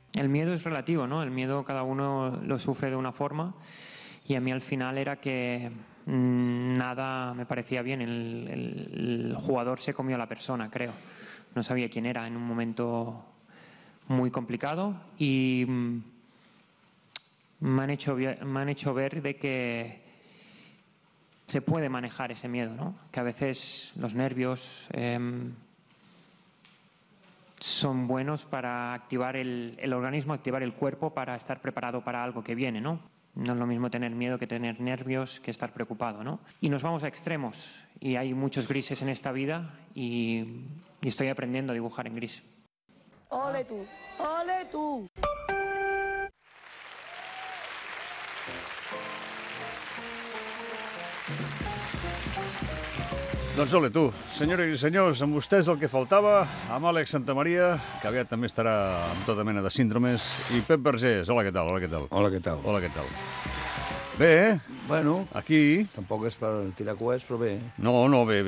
El miedo es relativo, ¿no? El miedo cada uno lo sufre de una forma y a mí al final era que nada me parecía bien. El jugador se comió a la persona, creo. No sabía quién era en un momento muy complicado y me han hecho ver de que se puede manejar ese miedo, ¿no? Que a veces los nervios son buenos para activar el organismo, activar el cuerpo para estar preparado para algo que viene, ¿no? No es lo mismo tener miedo que tener nervios, que estar preocupado, ¿no? Y nos vamos a extremos y hay muchos grises en esta vida y estoy aprendiendo a dibujar en gris. ¡Ole tú! ¡Ole tú! Doncs ole tu, senyores i senyors, amb vostès el que faltava, amb Àlex Santamaria, que aviat també estarà amb tota mena de síndromes, i Pep Vergés. Hola, què tal? Hola, què tal? Hola, què tal? Hola, què tal? Bé, Bueno, aquí... tampoc és per tirar coets, però bé. No, bé,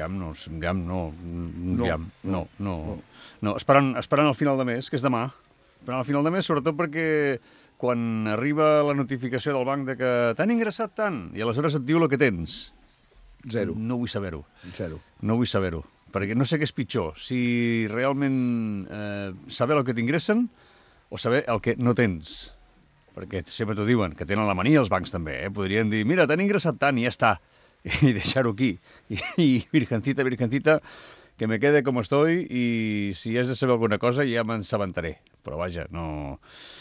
no, esperant el final de mes, que és demà. Esperant el final de mes, sobretot perquè quan arriba la notificació del banc de que t'han ingressat tant, i aleshores et diu el que tens. Zero. No vull saber-ho. Zero. No vull saber-ho, perquè no sé què és pitjor, si realment saber el que t'ingressen o saber el que no tens. Perquè sempre t'ho diuen, que tenen la mania els bancs també, Podrien dir, mira, t'han ingressat tant i ja està, i deixar-ho aquí. I virgencita, que me quede com estoy i si has de saber alguna cosa ja m'ensabentaré. Però vaja, no...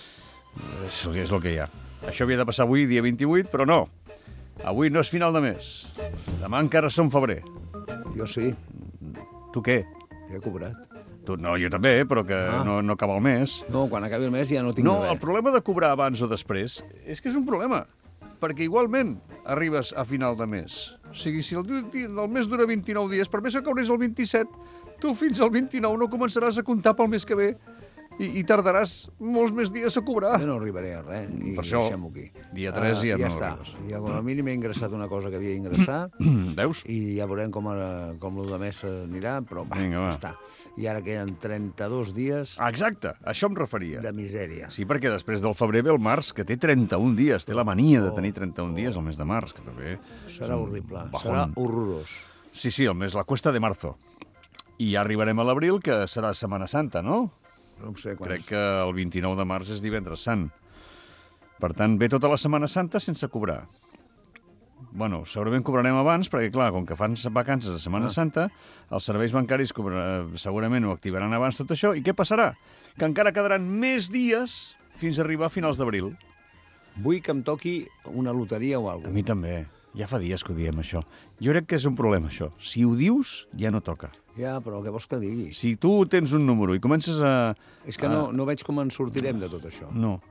És el que hi ha. Això havia de passar avui, dia 28, però no. Avui no és final de mes. Demà encara som febrer. Jo sí, Tu què? ja he cobrat. Tu, no, jo també, però que no acaba el mes. No, quan acabi el mes ja no tinc No, res. el problema de cobrar abans o després és que és un problema, perquè igualment arribes a final de mes. O sigui, si el mes dura 29 dies, per més que cobris el 27, tu fins al 29 no començaràs a comptar pel mes que ve i tardaràs molts més dies a cobrar. Jo no arribaré a res, i Per això, deixem-ho aquí. dia 3 ja no està. arribes. Ja com a mínim he ingressat una cosa que havia d'ingressar Veus? i ja veurem com el de mes anirà, però Vinga, va. ja està. I ara queden 32 dies Exacte, a això em referia. de misèria. Sí, perquè després del febrer ve el març, que té 31 dies. Té la mania de tenir 31 dies el mes de març, que també... Serà horrible, bajón. serà horrorós. Sí, el mes, la cuesta de marzo. I ja arribarem a l'abril, que serà Setmana Santa, no? No ho sé quan Crec que el 29 de març és divendres sant. Per tant, ve tota la Setmana Santa sense cobrar. Bueno, segurament cobrarem abans, perquè, clar, com que fan vacances de Setmana Santa, els serveis bancaris segurament ho activaran abans tot això. I què passarà? Que encara quedaran més dies fins a arribar a finals d'abril. Vull que em toqui una loteria o A alguna mi també. Ja fa dies que ho diem, això. Jo crec que és un problema, això. Si ho dius, ja no toca. Ja, però què vols que digui? Si tu tens un número i comences a... És que no veig com en sortirem de tot això. No,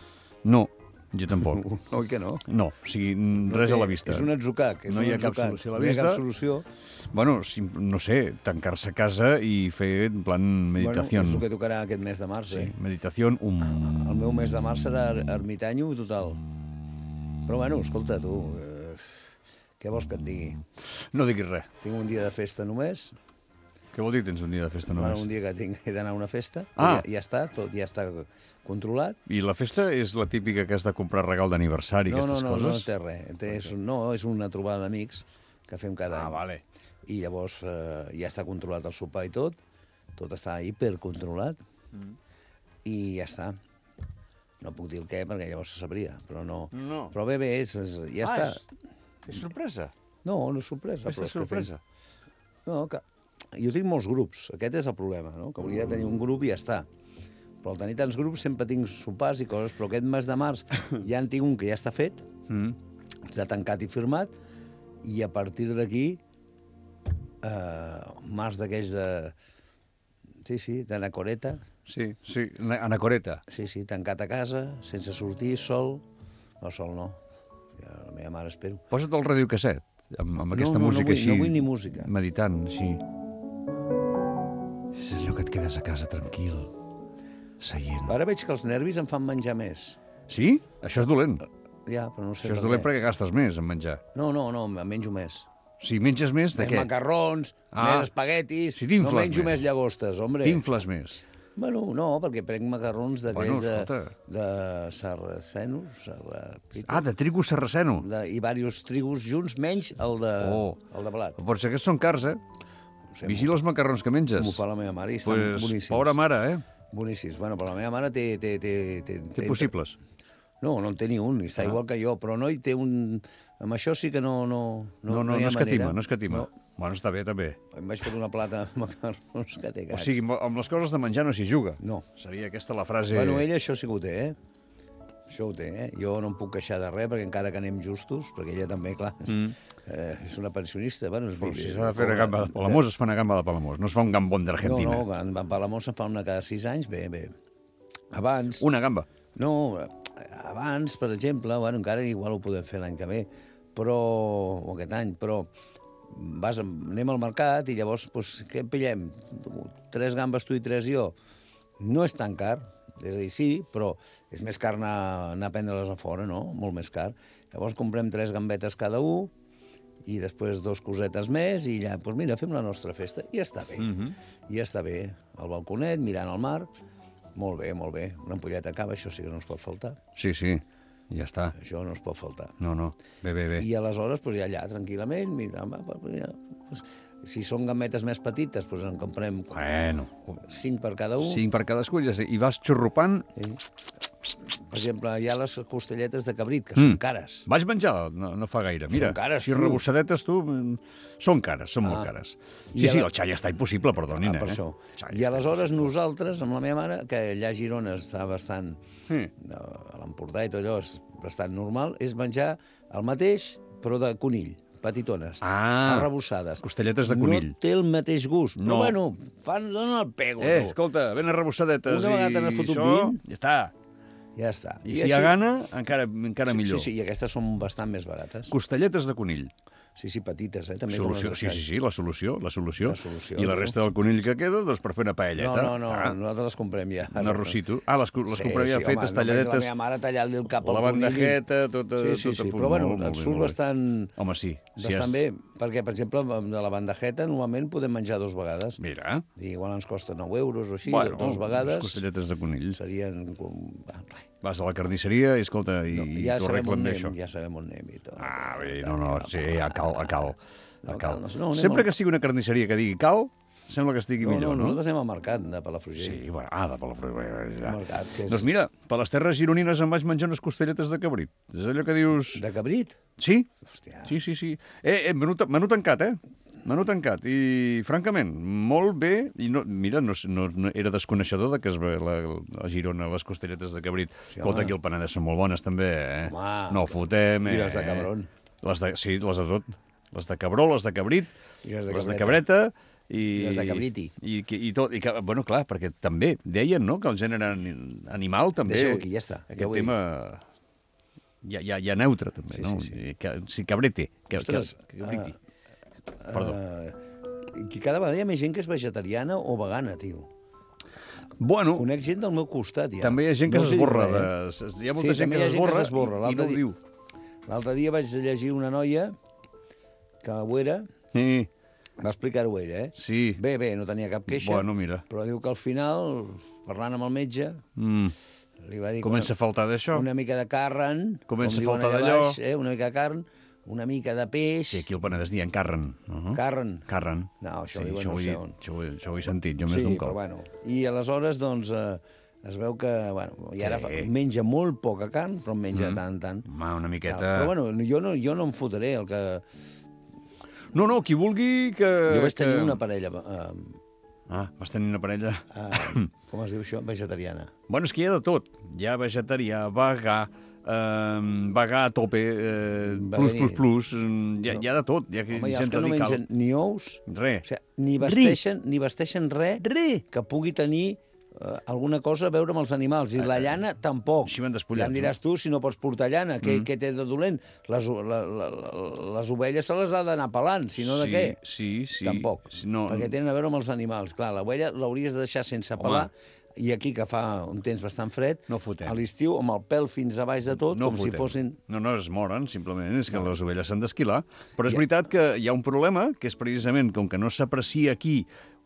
jo tampoc. Oi que no? No, o sigui, res a la vista. És un atzucac. No hi ha cap solució a la No hi ha vista. cap solució. Bueno, no sé, tancar-se a casa i fer en plan meditació. Bueno, és el que tocarà aquest mes de març, Sí, meditació. El meu mes de març serà ermitanyo total. Però bueno, escolta, tu, què vols que et digui? No diguis res. Tinc un dia de festa només. Què vol dir que tens un dia de festa només? Bueno, un dia que he d'anar a una festa. Ah. Ja està, tot ja està controlat. I la festa és la típica que has de comprar regal d'aniversari, aquestes No coses? té res. És una trobada d'amics que fem cada any. Vale. I llavors ja està controlat el sopar i tot està hipercontrolat, i ja està. No puc dir el què, perquè llavors se sabria, però no. Però bé, ja està. És sorpresa? No és sorpresa. Festa sorpresa? No, que... Jo tinc molts grups, aquest és el problema, no? Que hauria de tenir un grup i ja està. Però al tenir tants grups sempre tinc sopars i coses, però aquest mes de març ja en tinc un que ja està fet, està tancat i firmat, i a partir d'aquí, març d'aquells de... Sí, d'anacoreta. Sí, anacoreta. Sí, tancat a casa, sense sortir, sol. No, sol no. Ja, la meva mare espero. Posa't el radiocasset, amb aquesta música així. No vull ni música. Meditant, així. És allò que et quedes a casa tranquil, seient. Ara veig que els nervis em fan menjar més. Sí? Això és dolent. Ja, però no sé Això és dolent perquè gastes més en menjar. No, menjo més. Si menges més, de què? Més macarrons, més espaguetis... Si t'infles no menjo més. més llagostes, hombre. T'infles més. Bueno, no, perquè prenc macarrons d'aquells escolta. de sarracenos, De trigo sarraceno. i diversos trigos junts, menys el de blat. Pot ser que són cars, eh? Vigila els macarrons que menges. M'ho fa la meva mare i estan boníssims. Pobra mare, eh? Boníssims. Bueno, però la meva mare té Té possibles. No en té ni un, està igual que jo, però no hi té un... Amb això sí que no hi ha escatima, manera. no escatima. Bueno, està bé, també. Em vaig fer una plata de macarrons que té O gat. sigui, amb les coses de menjar no s'hi juga. No. Seria aquesta la frase... Bueno, ella això sí que ho té, Això ho té, Jo no em puc queixar de res, perquè encara que anem justos, perquè ella també, clar, és una pensionista. Bueno, Si s'ha de fer una gamba de Palamós, es fa una gamba de Palamós. No es fa un gambón d'Argentina. No, en Palamós se'n fa una cada 6 anys, bé. Abans... Una gamba. No, abans, per exemple, bueno, encara igual ho podem fer l'any que ve, o aquest any, però anem al mercat i llavors, doncs, què pillem? 3 gambes tu i 3 jo. No és tan car, és a dir, sí, però és més car anar a prendre-les a fora, no? Molt més car. Llavors comprem 3 gambetes cada un i després 2 cosetes més i ja, doncs mira, fem la nostra festa i ja està bé. I ja està bé. Al balconet, mirant el mar, molt bé, molt bé. Una ampolleta de cava, això sí que no ens pot faltar. Sí, ja està. Això no es pot faltar. No. Bé. I aleshores, doncs, ja allà, tranquil·lament, mira, si són gambetes més petites, doncs en comprem 5 per cada un. 5 per cadascú, ja sé. I vas xurrupant... Per exemple, hi ha les costelletes de cabrit, que són cares. Vaig menjar, no fa gaire. Mira, Són cares, si rebossadetes, tu... Són cares, són molt cares. Sí, el xai està impossible, perdonin, per això. I aleshores nosaltres, amb la meva mare, que allà a Girona està bastant... A l'Empordà i tot allò és bastant normal, és menjar el mateix, però de conill, petitones, arrebossades. Costelletes de conill. No té el mateix gust, no. Però bueno, donen el pego. Escolta, ben arrebossadetes una vegada n'has fotut 20, ja està. Ja està. I si hi ha gana, encara millor. Sí, i aquestes són bastant més barates. Costelletes de conill. Sí, petites, també. Solució, sí, la solució. I la no? resta del conill que queda, doncs per fer una paelleta. No, nosaltres les comprem ja. Un arrocito. Les comprem ja fetes, talladetes. La meva mare tallant-li el cap al la conill. bandejeta, tota Sí, però bueno, et surt bastant... Home, sí. Bastant bé, perquè, per exemple, de la bandejeta normalment podem menjar 2 vegades. Mira. I igual ens costa 9 euros o així, Bueno, 2 vegades. Costelletes de conill. Serien... Vas a la carnisseria i, escolta, i t'ho arreglen bé, això. Ja sabem on anem i tot. Bé, sí, a cal. Sempre que sigui una carnisseria que digui cal, sembla que estigui millor, no? Nosaltres anem al mercat de Palafrugell. Sí, bueno, de Palafrugell. Al mercat, que és... Doncs mira, per les terres gironines em vaig menjar unes costelletes de cabrit. És allò que dius... De cabrit? Sí. Hòstia. Sí. Menú tancat, Menú tancat. I, francament, molt bé. I no era desconeixedor de que a Girona les costelletes de cabrit. Escolta, aquí al Penedès són molt bones, també, Home, no fotem, I les de cabron. Sí, les de tot. Les de cabró, les de cabrit, I les de cabreta... I les de cabriti. I tot. Bueno, clar, perquè també deien, no?, que el gènere animal també... Deixa-ho aquí, ja està. Aquest tema ja neutre, també, no? Sí. Sí, cabrete. Ostres, cabriti. Perdó. Que cada vegada hi ha més gent que és vegetariana o vegana, tio. Bueno... Conec gent del meu costat, ja. També hi ha gent que s'esborra. Hi ha molta gent que s'esborra i no ho diu. L'altre dia vaig llegir una noia que ho era... Sí. Va explicar-ho ella, Sí. Bé, no tenia cap queixa. Bueno, mira. Però diu que al final, parlant amb el metge, li va dir... Comença a faltar d'això. Una mica de carn. Comença a faltar d'allò. Una mica de carn, una mica de peix... Sí, aquí al Penedès dient carn. Carn. No, això ho diuen no sé on. Això ho he sentit, jo més d'un cop. Però bueno. I aleshores, doncs, es veu que, bueno, i ara menja molt poca carn, però en menja tant. Una miqueta... Però bueno, jo no em fotré el que... No, qui vulgui que... Jo vaig tenir una parella... vas tenir una parella... Com es diu això? Vegetariana. Bueno, és que hi ha de tot. Hi ha vegetarià, vegà a tope, plus, hi ha de tot. Hi ha els que no mengen ni ous, res. O sigui, ni vesteixen res que pugui tenir alguna cosa a veure amb els animals. I la llana, tampoc. Així van despullats. Ja em diràs tu, si no pots portar llana, què té de dolent? Les ovelles se les ha d'anar pelant, si no de què? Sí. Tampoc, perquè tenen a veure amb els animals. Clar, l'ovella l'hauries de deixar sense pelar, i aquí, que fa un temps bastant fred, a l'estiu, amb el pèl fins a baix de tot, com si fossin... No, es moren, simplement, és que les ovelles s'han d'esquilar. Però és veritat que hi ha un problema, que és precisament, com que no s'aprecia aquí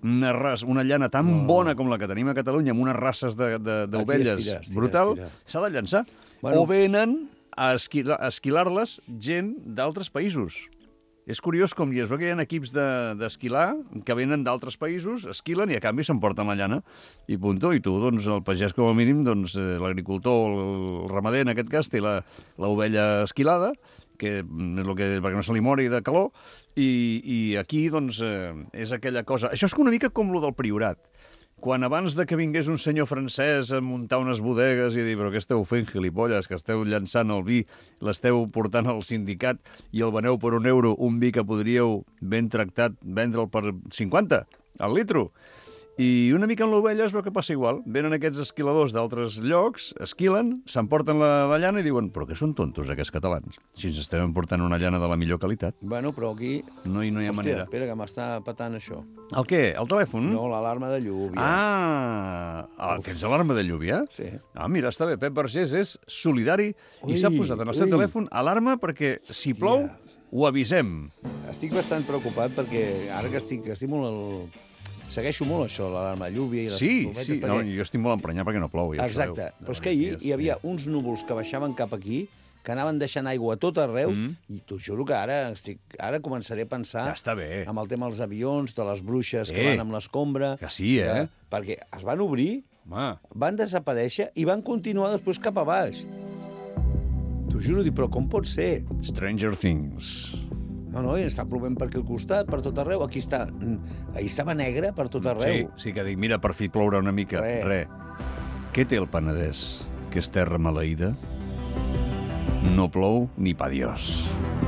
una llana tan bona com la que tenim a Catalunya, amb unes races d'ovelles brutal, s'ha de llançar. O venen a esquilar-les gent d'altres països. És curiós com es veu que hi ha equips d'esquilar que venen d'altres països, esquilen i a canvi s'emporten la llana i punto. I tu, doncs, el pagès com a mínim, doncs, l'agricultor, el ramader en aquest cas, té l'ovella esquilada, que és perquè no se li mori de calor, i aquí, doncs, és aquella cosa... Això és una mica com lo del Priorat. Quan abans de que vingués un senyor francès a muntar unes bodegues i dir però què esteu fent, gilipolles, que esteu llançant el vi, l'esteu portant al sindicat i el veneu per €1, un vi que podríeu ben tractat vendre'l per 50 al litro. I una mica en l'ovella es veu que passa igual. Venen aquests esquiladors d'altres llocs, esquilen, s'emporten la llana i diuen però que són tontos aquests catalans, si ens estem emportant una llana de la millor qualitat. Bueno, però aquí... No hi ha manera. Hòstia, espera, que m'està patant això. El què? El telèfon? No, l'alarma de lluvia. Tens alarma de lluvia? Sí. Mira, està bé. Pep Vergés és solidari i s'ha posat en el seu telèfon alarma perquè si plou ho avisem. Estic bastant preocupat perquè ara que estic molt... Segueixo molt això, l'alarma de lluvia i les tormetes. Sí. No, jo estic molt emprenyat perquè no plou. Ja exacte. Però és que ahir hi havia uns núvols que baixaven cap aquí, que anaven deixant aigua a tot arreu, i t'ho juro que ara començaré a pensar amb el tema dels avions, de les bruixes que van amb l'escombra. Que sí, perquè es van obrir, van desaparèixer i van continuar després cap a baix. T'ho juro, però com pot ser? Stranger Things. No, i està plovent per aquí al costat, per tot arreu. Aquí està... Ahir estava negre per tot arreu. Sí, que dic, mira, per fi plourà una mica. Res. Què té el Penedès, que és terra maleïda? No plou ni pa Dios.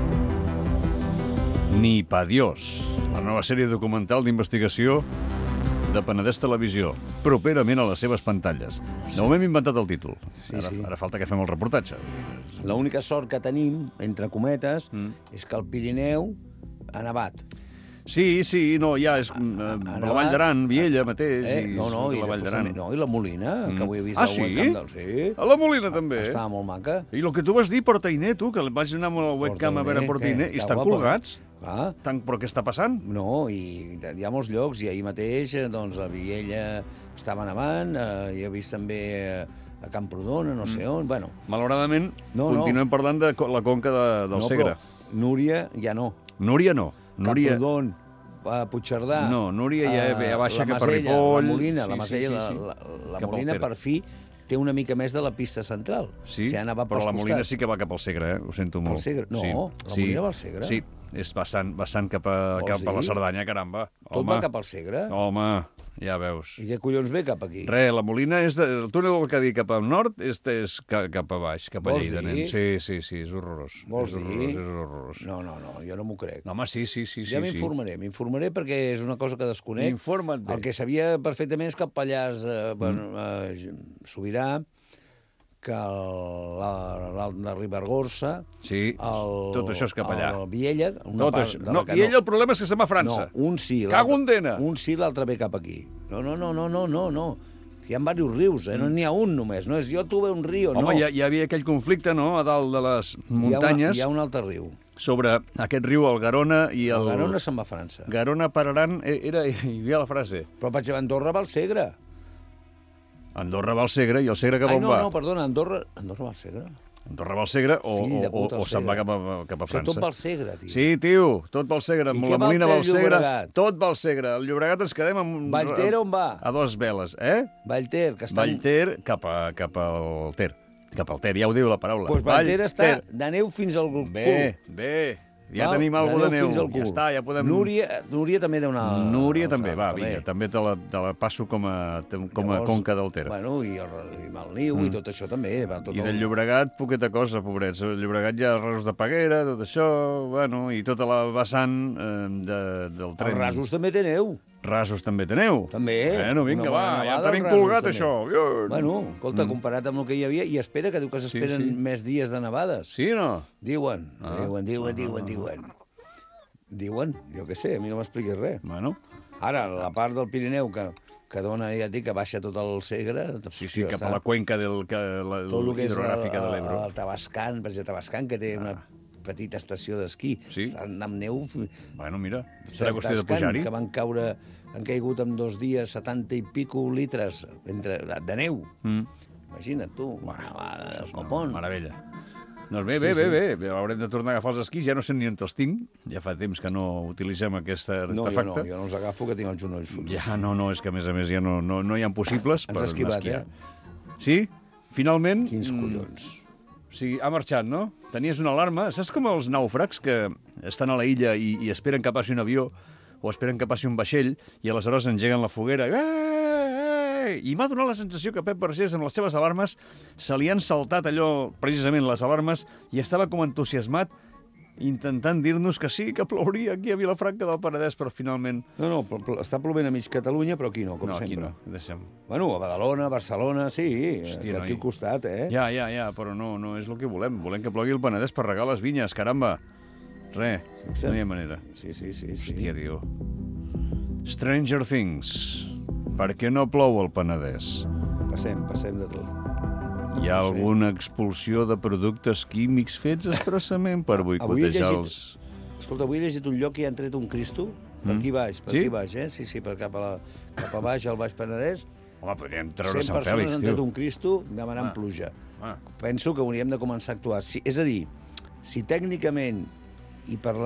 Ni pa Dios. La nova sèrie documental d'investigació de Penedès Televisió, properament a les seves pantalles. De moment hem inventat el títol. Ara falta que fem el reportatge. L'única sort que tenim, entre cometes, és que el Pirineu ha nevat. Sí, no, ja és la Vall d'Aran, Viella mateix, i la Vall d'Aran. No, i la Molina, que avui he vist al webcam del... Sí. A la Molina també. Estava molt maca. I el que tu vas dir, Portainer, tu, que vaig anar amb el webcam a veure Portainer, i estan colgats. Però què està passant? No, i hi ha molts llocs, i ahir mateix, doncs, a Viella estava nevant, hi he vist també a Camprodon, no sé on, bueno... Malauradament, continuem parlant de la conca del Segre. Núria ja no. Núria no. Camprodon, Puigcerdà... No, Núria ja baixa cap a Ripoll... La Molina, la Masella, la Molina per fi té una mica més de la pista central. Sí, però la Molina sí que va cap al Segre, ho sento molt. Al Segre? No, la Molina va al Segre. Sí, és vessant cap a la Cerdanya, caramba. Tot va cap al Segre? Home, ja veus. I què collons ve cap aquí? La Molina és... El túnel del Cadí cap al nord és cap a baix, cap a Lleida, nen. Sí, és horrorós. Vols dir? És horrorós. No, jo no m'ho crec. No, home, sí. Ja m'informaré perquè és una cosa que desconec. Informa't bé. El que sabia perfectament és que el Pallars Sobirà, que l'Alt de Ribagorça... Sí, tot això és cap allà. El Viella... Viella el problema és que se'n va a França. No, un sí. Cago en dena. Un sí, l'altre ve cap aquí. No. Hi ha diversos rius, no n'hi ha un només. No és jo tuve un riu, no. Home, hi havia aquell conflicte, no?, a dalt de les muntanyes. Hi ha un altre riu. Sobre aquest riu, el Garona i el... El Garona se'n va a França. Garona, Pararan, hi havia la frase. Però per exemple, Andorra va al Segre. Andorra va al Segre i el Segre cap on va? No, perdona, Andorra va al Segre. Andorra va al Segre o se'n va cap a França? Tot va al Segre, tio. Sí, tio, tot va al Segre. La Molina va al Segre, tot va al Segre. El Llobregat ens quedem amb... Vallter on va? A dos veles, Vallter, que està... Vallter cap al Ter. Cap al Ter, ja ho diu la paraula. Doncs Vallter està de neu fins al cul. Bé. Ja tenim alguna de neu. Ja podem... Núria també deu anar... Núria també, va, vinga. També te la passo com a conca del Ter. Bueno, i Malniu i tot això també. I del Llobregat, poqueta cosa, pobrets. El Llobregat hi ha rasos de Peguera, tot això, bueno, i tota la vessant del tren. Els rasos també té neu. Rasos també té neu. També. Bueno, vinga, va, ja tenim colgat això. Bueno, escolta, comparat amb el que hi havia, i espera, que diu que s'esperen més dies de nevades. Sí o no? Diuen, jo què sé, a mi no m'expliquis res. Bueno. Ara, la part del Pirineu que dona, ja et dic, que baixa tot el Segre... Sí, cap a la cuenca hidrogràfica de l'Ebro. El Tabascan, per exemple, Tabascan, que té una petita estació d'esquí. Sí? Estan amb neu... Bueno, mira, serà qüestió de pujar-hi. Que han caigut en 2 dies 70 i pico litres de neu. Imagina't, tu. El copón. Meravella. Doncs bé. Haurem de tornar a agafar els esquís. Ja no sé ni on els tinc. Ja fa temps que no utilitzem aquest artefacte. Jo no els agafo, que tinc els genolls fotuts. Ja, no, és que a més ja no hi ha possibles per Ens has esquivat, esquiar. Sí? Finalment... Quins collons. O sigui, ha marxat, no? Tenies una alarma. Saps com els nàufrags que estan a la illa i esperen que passi un avió o esperen que passi un vaixell i aleshores engeguen la foguera? I m'ha donat la sensació que Pep Vergés, amb les seves alarmes, se li han saltat allò, precisament les alarmes, i estava com entusiasmat intentant dir-nos que sí, que plouria aquí a Vilafranca del Penedès, però finalment... No, està plovent a mig Catalunya, però aquí no, com sempre. Aquí no, deixem. Bueno, a Badalona, Barcelona, sí, Hòstia, aquí al costat, eh? Ja, però no és el que volem. Volem que plogui el Penedès per regar les vinyes, caramba. No hi ha manera. Sí. Hòstia, tio. Stranger Things. Per què no plou al Penedès? Passem de tot. Hi ha alguna expulsió de productes químics fets expressament per boicotejar els... Escolta, avui he llegit un lloc que hi han tret un Cristo, per aquí baix, eh? Sí, per cap a baix, al Baix Penedès. Home, podríem treure Sant 100 Fèlix, persones han tio. tret un Cristo demanant pluja. Penso que hauríem de començar a actuar. És a dir, si tècnicament i per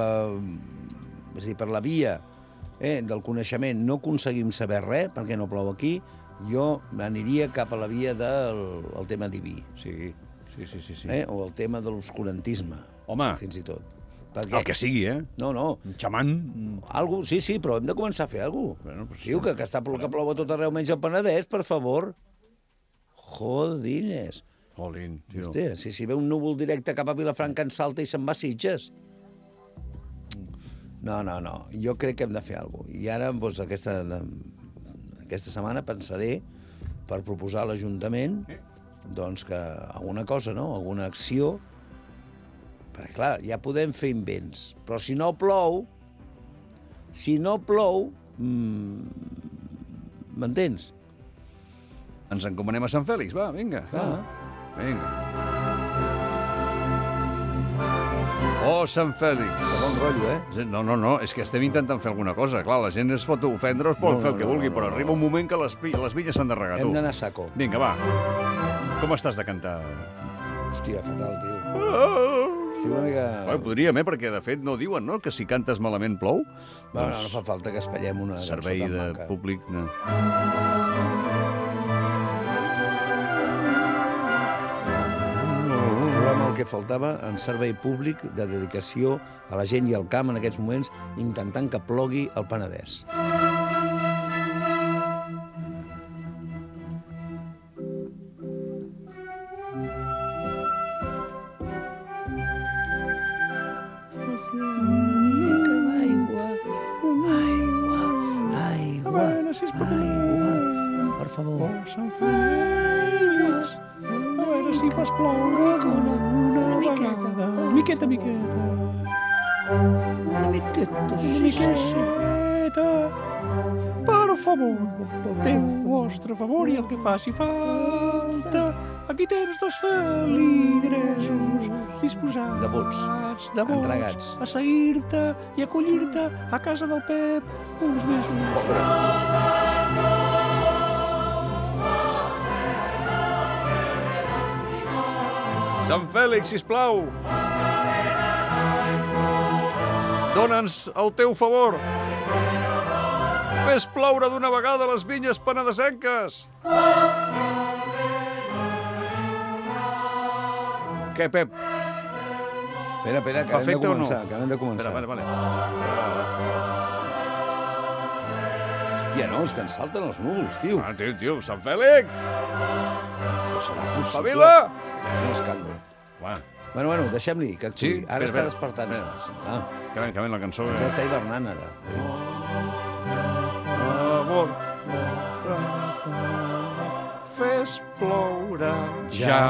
la via del coneixement no aconseguim saber res, perquè no plou aquí, jo aniria cap a la via del tema diví. Sí. O el tema de l'obscurantisme. Home. Fins i tot. El que sigui, eh? No. Un xaman. Sí, però hem de començar a fer alguna cosa. Bueno, pues Tio, que plou a tot arreu menys al Penedès, per favor. Jodines. Jolín, tio. Hòstia, si ve un núvol directe cap a Vilafranca en salta i se'n va a Sitges. No. Jo crec que hem de fer alguna cosa. I ara, doncs, aquesta setmana pensaré per proposar a l'Ajuntament doncs que alguna cosa, no? Alguna acció. Perquè, clar, ja podem fer invents. Però si no plou, m'entens? Ens encomanem a Sant Fèlix, va, vinga. Vinga. Oh, Sant Fèlix. De bon rotllo, eh? No, és que estem intentant fer alguna cosa. Clar, la gent es pot ofendre, es pot fer el que vulgui, però arriba un moment que les vinyes s'han de regar, tu. Hem d'anar a saco. Vinga, va. Com estàs de cantar? Hòstia, fatal, tio. Estic una mica... Podríem, perquè de fet no diuen, no?, que si cantes malament plou. No fa falta que espallem una servei cançó tan de maca. públic, no. El que faltava en servei públic de dedicació a la gent i al camp en aquests moments, intentant que plogui al Penedès. Aigua, per favor. Sant Fèlix, a veure si fas ploure una vegada. Miqueta. Una miqueta. Per favor, Déu vostre favor i el que faci falta. Aquí tens 2 feligresos disposats, Devots, entregats, a seguir-te i acollir-te a casa del Pep uns mesos. Sant Fèlix, sisplau! Dóna'ns el teu favor! Fes ploure d'una vegada les vinyes penedesenques! Què, Pep? Espera, que acabem de començar. Vale. Hòstia, no, és que ens salten els núvols, tio. Tio, Sant Fèlix! No serà possible. Espavila! És un escàndol. Va. Bueno, deixem-li que actuï. Sí? Ara està despertant-se. Que ven la cançó. Ja està hivernant, ara. Amor, fes ploure ja.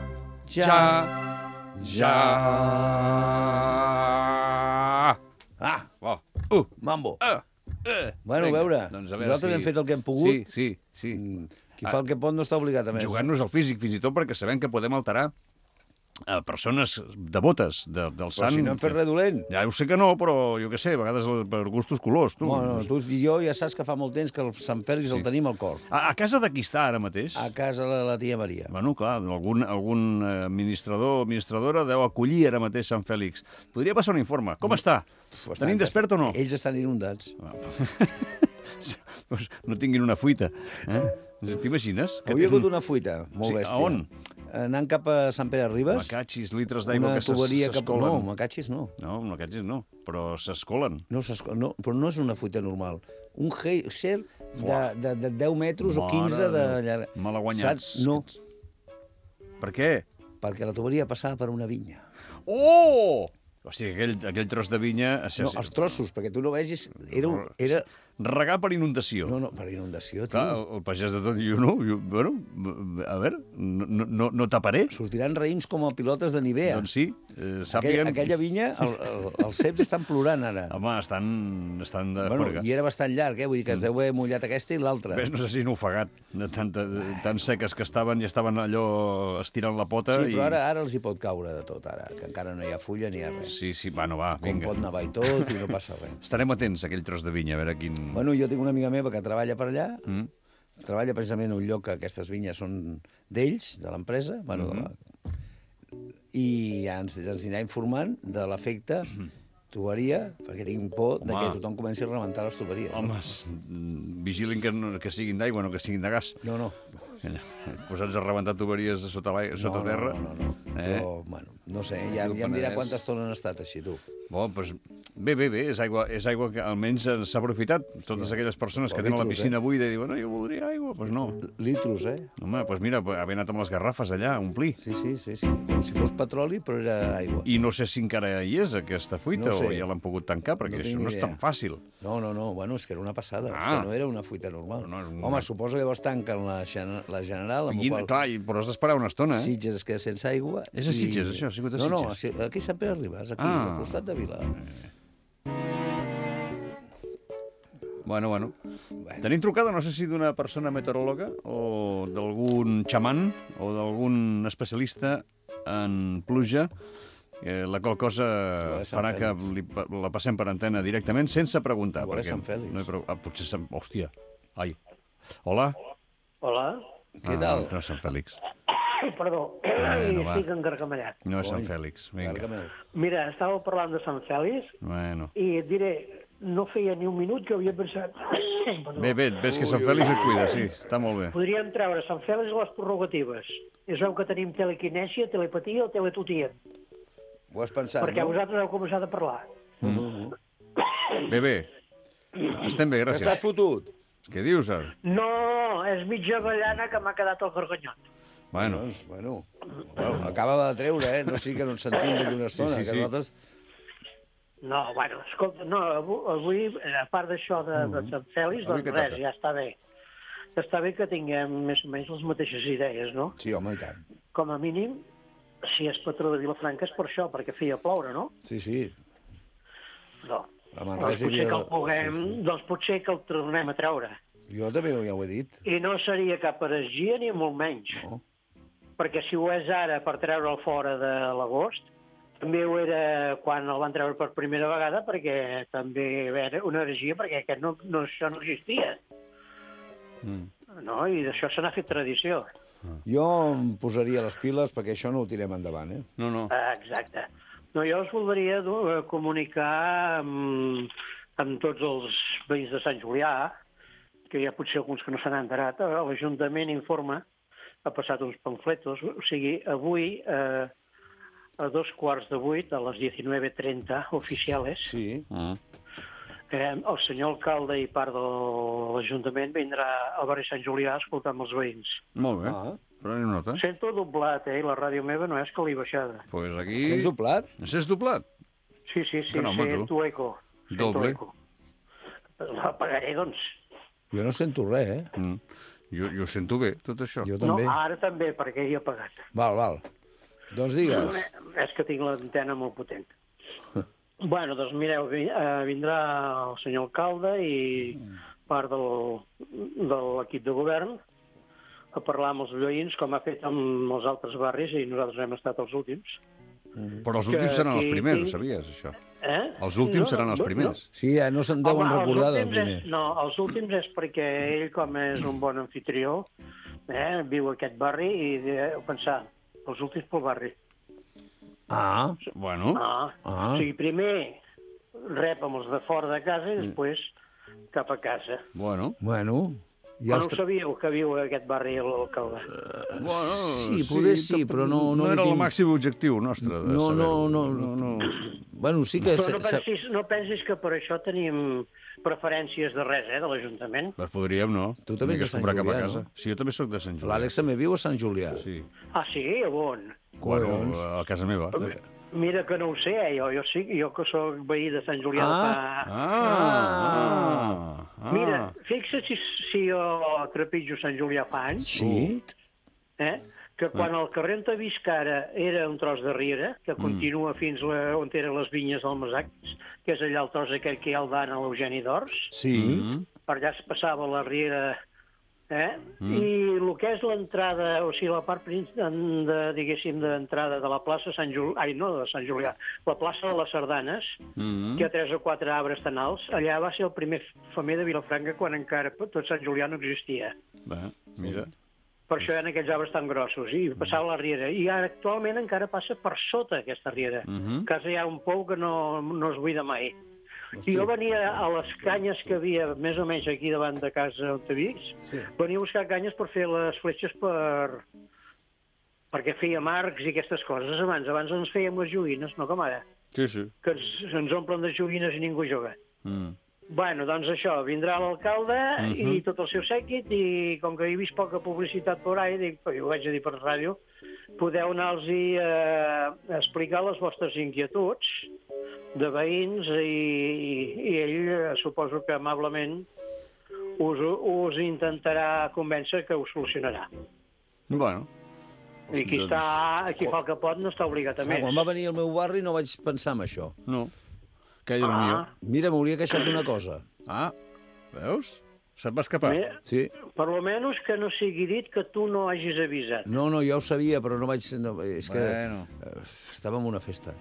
Mambo. Bueno, a veure, nosaltres hem fet el que hem pogut. Sí. Qui fa el que pot no està obligat a més. Jugant-nos al físic, fins i tot perquè sabem que podem alterar persones devotes del Però sant... si no hem fet res dolent. Ja ho sé que no, però jo què sé, a vegades per gustos colors, tu. Bueno, tu i jo ja saps que fa molt temps que el Sant Fèlix el tenim al cor. A casa de qui està ara mateix? A casa de la tia Maria. Bueno, clar, algun administrador o administradora deu acollir ara mateix Sant Fèlix. Podria passar un informe. Com està? Tenim despert o no? Ells estan inundats. Pues no tinguin una fuita. T'imagines? Avui hi ha hagut una fuita, molt bèstia. A on? Anant cap a Sant Pere Ribes. Macatxis, litres d'aigua que s'escolen. s'escolen. No, macatxis no. No, macatxis no, però s'escolen. No, però no és una fuita normal. Un geyser de 10 metres o 15 de llarg. Malaguanyats. Saps? No, Per què? perquè la tuberia passava per una vinya. Oh! O sigui, aquell tros de vinya... No, els trossos, perquè tu no vegis... Era... Regar per inundació. No, per inundació, tio. Clar, el pagès de tot, bueno, a veure, no taparé. Sortiran raïms com a pilotes de Nivea. Doncs sí, sàpiguen... Aquella vinya, els ceps estan plorant ara. Home, estan de Bueno, juerga. I era bastant llarg, vull dir que es deu haver mullat aquesta i l'altra. Ves, no sé si n'ho ofegat, de tan seques que estaven i estaven allò estirant la pota. Sí, però ara els hi pot caure de tot, ara, que encara no hi ha fulla ni hi ha res. Sí, bueno, va, Com vinga. pot nevar i tot i no passa res. Estarem atents a aquell tros de vinya, a veure quin... Bueno, jo tinc una amiga meva que treballa per allà, treballa precisament en un lloc que aquestes vinyes són d'ells, de l'empresa, bueno, i ja ens anirà informant de l'efecte tuberia, perquè tinc por de que tothom comenci a rebentar les tuberies. Home, vigilin que siguin d'aigua, no que siguin de gas. No. Posats a rebentar tuberies sota terra. No. Però, bueno, no sé, ja em dirà quanta estona han estat així, tu. Bon, doncs, bé, és aigua que almenys s'ha aprofitat. Totes aquelles persones que tenen la piscina buida i diuen, no, jo voldria aigua, doncs no. Litros, Home, doncs mira, haver anat amb les garrafes allà, a omplir. Sí, com si fos petroli, però era aigua. I no sé si encara hi és aquesta fuita o ja l'han pogut tancar, perquè això no és tan fàcil. No, bueno, és que era una passada, és que no era una fuita normal. Home, suposo que llavors tanquen la general, amb la qual... Clar, però has d'esperar una estona, Sitges es queda sense aigua. És a Sitges, això? Ha sigut a Sitges? No, aquí a Sant Pere Ribes, aquí, al costat de Vila. Bueno. Tenim trucada, no sé si d'una persona meteoròloga o d'algun xaman o d'algun especialista en pluja, la qual cosa farà que la passem per antena directament sense preguntar. Igual és Sant Fèlix. Potser Hòstia. Ai. Hola? Hola? Què tal? No és Sant Fèlix. Perdó, estic engargamellat. No és Sant Fèlix, vinga. Mira, estàveu parlant de Sant Fèlix i et diré, no feia ni un minut que havia pensat... Bé, ves que Sant Fèlix et cuida, sí, està molt bé. Podríem treure Sant Fèlix a les prerrogatives. Es veu que tenim telequinèsia, telepatia o teletutia. Ho has pensat, perquè vosaltres heu començat a parlar. Bé, estem bé, gràcies. Estàs fotut? Què dius, ara? No, és mitja avellana que m'ha quedat el garganyot. Bueno, acaba de treure, no sigui que no ens sentim d'aquí una estona, que nosaltres... No, bueno, escolta, avui, a part d'això de Sant Fèlix, doncs res, ja està bé. Està bé que tinguem més o menys les mateixes idees, no? Sí, home, i tant. Com a mínim, si és patró de Vilafranca és per això, perquè feia ploure, no? Sí. No. Doncs potser que el tornem a treure. Jo també ja ho he dit. I no seria cap heretgia ni molt menys. No. Perquè si ho és ara per treure'l fora de l'agost, també ho era quan el van treure per primera vegada, perquè també era una heretgia, perquè això no existia. No? I d'això se n'ha fet tradició. Jo em posaria les piles perquè això no ho tirem endavant, No. Exacte. No, jo us voldria comunicar amb tots els veïns de Sant Julià, que hi ha potser alguns que no se n'han enterat. L'Ajuntament informa, ha passat uns pamfletos, o sigui, avui a 7:15, a les 19:30 oficiales, Sí. El senyor alcalde i part de l'Ajuntament vindrà al barri Sant Julià a escoltar amb els veïns. Molt bé, prenem nota. Sento doblat, la ràdio meva no és que l'hi baixada. Pues aquí... Sents doblat? Sents doblat? Sí, sento eco. Doble. La pagaré, doncs. Jo no sento res, Jo sento bé, tot això. Jo també. No, ara també, perquè hi he pagat. Val. Doncs digues. És que tinc l'antena molt potent. Bueno, doncs mireu, vindrà el senyor alcalde i part de l'equip de govern a parlar amb els veïns, com ha fet amb els altres barris, i nosaltres hem estat els últims. Però els últims seran els primers, ho sabies, això? Els últims seran els primers. Sí, no se'n deuen recordar del primer. No, els últims és perquè ell, com és un bon anfitrió, viu a aquest barri i deu pensar, els últims pel barri. Bueno. O sigui, primer rep amb els de fora de casa i després cap a casa. Bueno. Ja no ho sabíeu, que viu a aquest barri l'alcalde? Sí, poder sí, però no... No era el màxim objectiu nostre de saber-ho. No. Bueno, sí que... Però no pensis que per això tenim preferències de res, de l'Ajuntament. Les podríem, no? Tu també ets de Sant Julià, no? Sí, jo també sóc de Sant Julià. L'Àlex també viu a Sant Julià. Sí. Ah, sí? A on? Bueno, a casa meva. Mira que no ho sé, jo que sóc veí de Sant Julià de Mira, fixa't si jo trepitjo Sant Julià fa anys, que quan el carrer on visc ara era un tros de riera, que continua fins on eren les vinyes del Masacs, que és allà el tros aquell que hi ha al Dan a l'Eugeni d'Ors, per allà es passava la riera, i el que és l'entrada, o sigui, la part diguéssim, d'entrada de la plaça Sant Julià, no de Sant Julià, la plaça de les Sardanes, que hi ha 3 o 4 arbres tan alts, allà va ser el primer femer de Vilafranca quan encara tot Sant Julià no existia. Mira. Per això hi ha aquells arbres tan grossos, i passava la riera. I ara, actualment encara passa per sota aquesta riera. A casa hi ha un pou que no es buida mai. I jo venia a les canyes que havia més o menys aquí davant de casa on te visc, venia a buscar canyes per fer les fletxes perquè fèiem arcs i aquestes coses. Abans ens fèiem les joguines, no com ara. Sí. Que ens omplen de joguines i ningú juga. Bueno, doncs això, vindrà l'alcalde i tot el seu sèquit, i com que he vist poca publicitat per ahí, dic, ho vaig a dir per ràdio, podeu anar-los a explicar les vostres inquietuds de veïns, i ell, suposo que amablement, us intentarà convèncer que ho solucionarà. Bueno. I qui fa el que pot no està obligat a més. Quan va venir al meu barri no vaig pensar en això. No. Que era el millor. Mira, m'hauria queixat d'una cosa. Veus? Se't va escapar. Sí. Per lo menys que no sigui dit que tu no hagis avisat. No, jo ho sabia, però no vaig... És que estava en una festa.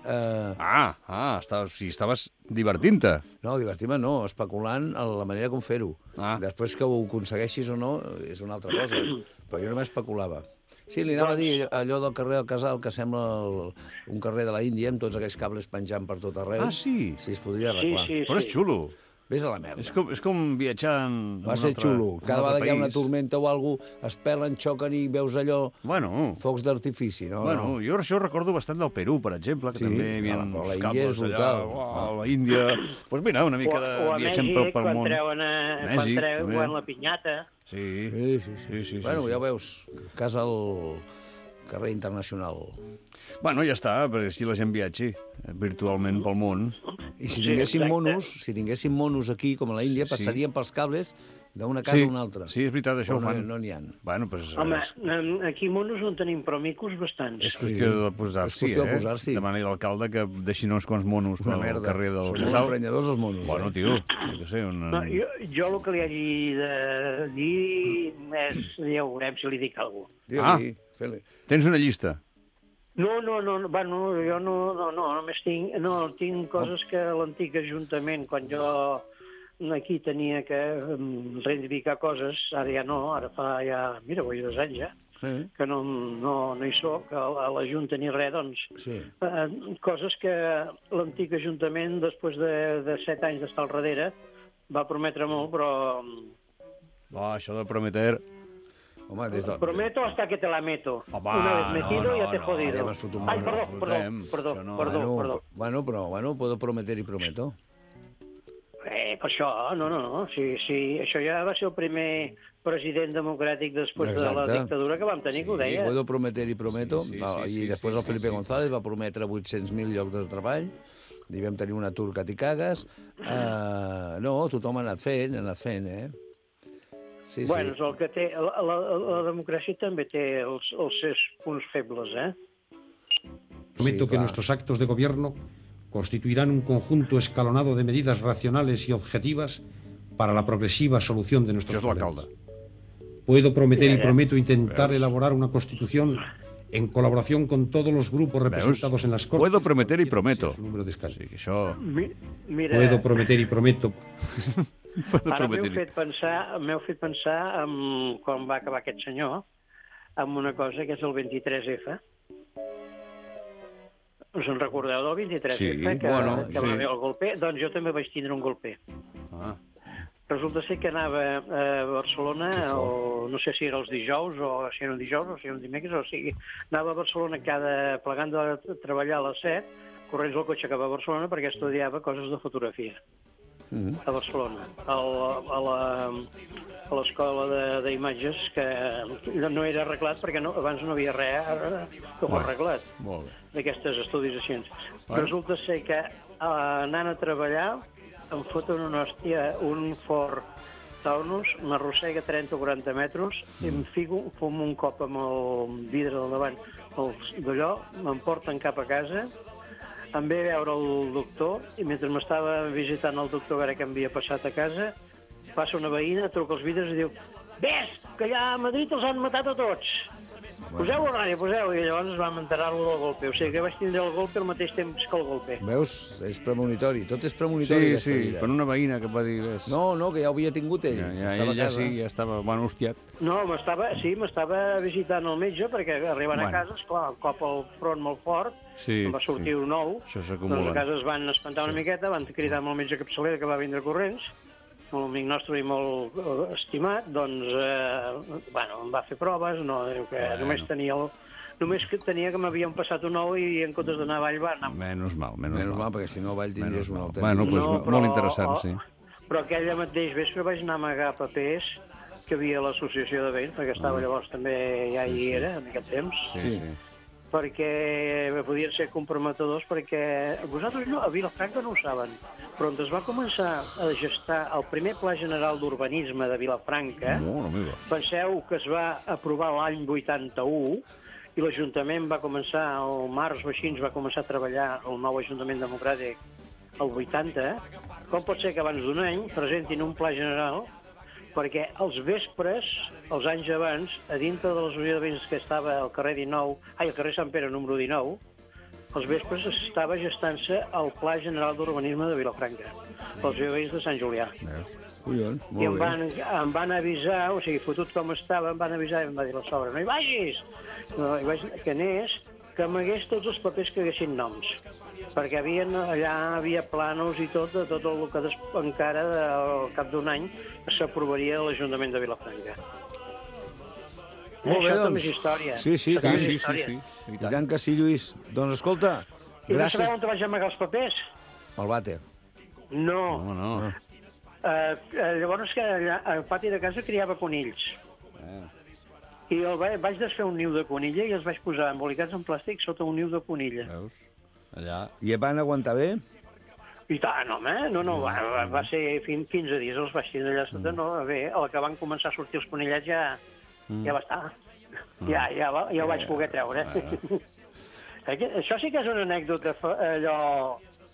Estaves divertint-te. No, divertint-me no, especulant a la manera com fer-ho. Després que ho aconsegueixis o no, és una altra cosa. Però jo només especulava. Sí, li anava a dir allò del carrer del Casal, que sembla un carrer de la Índia, amb tots aquells cables penjant per tot arreu. Sí? Sí, es podria arreglar. Però és xulo. Vés a la merda. És com viatjar en Va ser xulo. Cada vegada que hi ha una tormenta o alguna cosa, es pelen, xoquen i veus allò... Focs d'artifici, no? Jo això recordo bastant del Perú, per exemple, que també hi havia uns cables allà. A la Índia. Doncs mira, una mica de viatgem pel món. Quan treuen la pinyata. Sí. Bueno, ja ho veus, casa al carrer Internacional. Bueno, ja està, perquè així la gent viatgi virtualment pel món. I si tinguéssim monos aquí, com a la Índia, passarien pels cables d'una casa a una altra. Sí, és veritat, això ho fan. No n'hi ha. Home, aquí monos no en tenim, però micos bastants. És qüestió de posar-s'hi, Demana l'alcalde que deixin uns quants monos pel carrer del Casal. Són emprenyadors els monos. Bueno, tio, no sé... Jo el que li hagi de dir és... Ja ho veurem si li dic alguna cosa. Digue-li. Tens una llista? No, jo només tinc coses que l'antic Ajuntament, quan jo aquí tenia que reivindicar coses, ara ja no, ara fa ja, mira, vull 2 anys ja, que no hi soc, a la Junta ni res, doncs, coses que l'antic Ajuntament, després de 7 anys d'estar al darrere, va prometre molt, però... Això de prometer... Prometo hasta que te la meto. Una vez metido ya te he jodido. Ay, perdó. Bueno, puedo prometer y prometo. Per això, no. Sí, això ja va ser el primer president democràtic després de la dictadura que vam tenir, que ho deia. Puedo prometer y prometo. I després el Felipe González va prometre 800.000 llocs de treball. I vam tenir un atur que t'hi cagues. No, tothom ha anat fent, Sí. Bueno, és el que té... La democràcia també té els seus punts febles, Prometo que nuestros actos de gobierno constituirán un conjunto escalonado de medidas racionales y objetivas para la progresiva solución de nuestros problemas. Puedo prometer y prometo intentar elaborar una constitución en colaboración con todos los grupos representados en las Cortes. Puedo prometer y prometo. Su número de escaños. Sí, això... Mira, Puedo prometer y prometo. ara m'heu fet pensar en quan va acabar aquest senyor, amb una cosa que és el 23F. Us en recordeu del 23F? Sí, que bueno, va haver el golpe? Doncs jo també vaig tindre un golpe. Resulta ser que anava a Barcelona, o no sé si era els dijous, o si era un dijous, o si era un dimecres, o sigui, anava a Barcelona plegant de treballar a les 7, corrents el cotxe cap a Barcelona perquè estudiava coses de fotografia a Barcelona, a l'escola d'imatges, que no era arreglat perquè abans no havia res que ho ha arreglat, d'aquestes estudis així. Resulta ser que anant a treballar em foten una hòstia, un Ford Taunus, m'arrossega 30 o 40 metres, em fumo un cop amb el vidre del davant d'allò, m'emporten cap a casa, em ve a veure el doctor, i mentre m'estava visitant el doctor a veure què em havia passat a casa, passa una veïna, truca els vidres i diu: "Ves, que allà a Madrid els han matat a tots. Poseu la ràdio, poseu." I llavors vam enterar-lo del golpe. O sigui que vaig tindre el golpe al mateix temps que el golpe. Veus? És premonitori. Tot és premonitori, aquesta vida. per una veïna que va dir... No, que ja ho havia tingut ell. Estava a casa. Ja estava, bueno, hostiat. No, m'estava visitant el metge, perquè arribant a casa, esclar, el cop al front molt fort, em va sortir un nou. Això s'acumula. Doncs a casa es van espantar una miqueta, van cridar amb el metge capçalera que va vindre corrents, un amic nostre i molt estimat, doncs, em va fer proves, només que tenia que m'havien passat un ou i en comptes d'anar a Vall va anar... Menys mal. Menys mal, perquè si no a Vall tindries un autèntic... Bueno, doncs molt interessant, sí. Però aquell mateix vespre vaig anar a amagar papers que havia a l'associació de veïns, perquè estava llavors també, ja hi era, en aquest temps. Sí. Perquè podien ser comprometedors, perquè vosaltres a Vilafranca no ho saben, però on es va començar a gestar el primer Pla General d'Urbanisme de Vilafranca, penseu que es va aprovar l'any 81 i l'Ajuntament va començar, el març o així, va començar a treballar el nou Ajuntament Democràtic el 80, com pot ser que abans d'un any presentin un Pla General perquè els vespres, els anys abans, a dintre de l'associació de veïns que estava al carrer al carrer Sant Pere número 19, els vespres estava gestant-se el Pla General d'Urbanisme de Vilafranca, pels veïns de Sant Julià. Collons, I molt bé. em van avisar, o sigui, fotut com estava, em van avisar i em va dir la sogra: "No hi vagis!" Que anés, que amagués tots els papers que haguessin noms, perquè allà havia plànols i tot el que encara al cap d'un any s'aprovaria a l'Ajuntament de Vilafranca. Molt bé, Això també doncs. és història. Sí, Això també és sí. història. I tant que sí, Lluís. Doncs escolta, I no gràcies... sabeu on vaig amagar els papers? Al vàter. No. Llavors, que allà, al pati de casa criava conills. I vaig desfer un niu de conilla i els vaig posar embolicats en plàstic sota un niu de conilla. Veus? Allà... I et van aguantar bé? I tant, home, no, va ser 15 dies, els vaig tindre allà sota, no, bé, al que van començar a sortir els conillets ja va estar. Ja ho vaig poder treure. Això sí que és una anècdota, allò...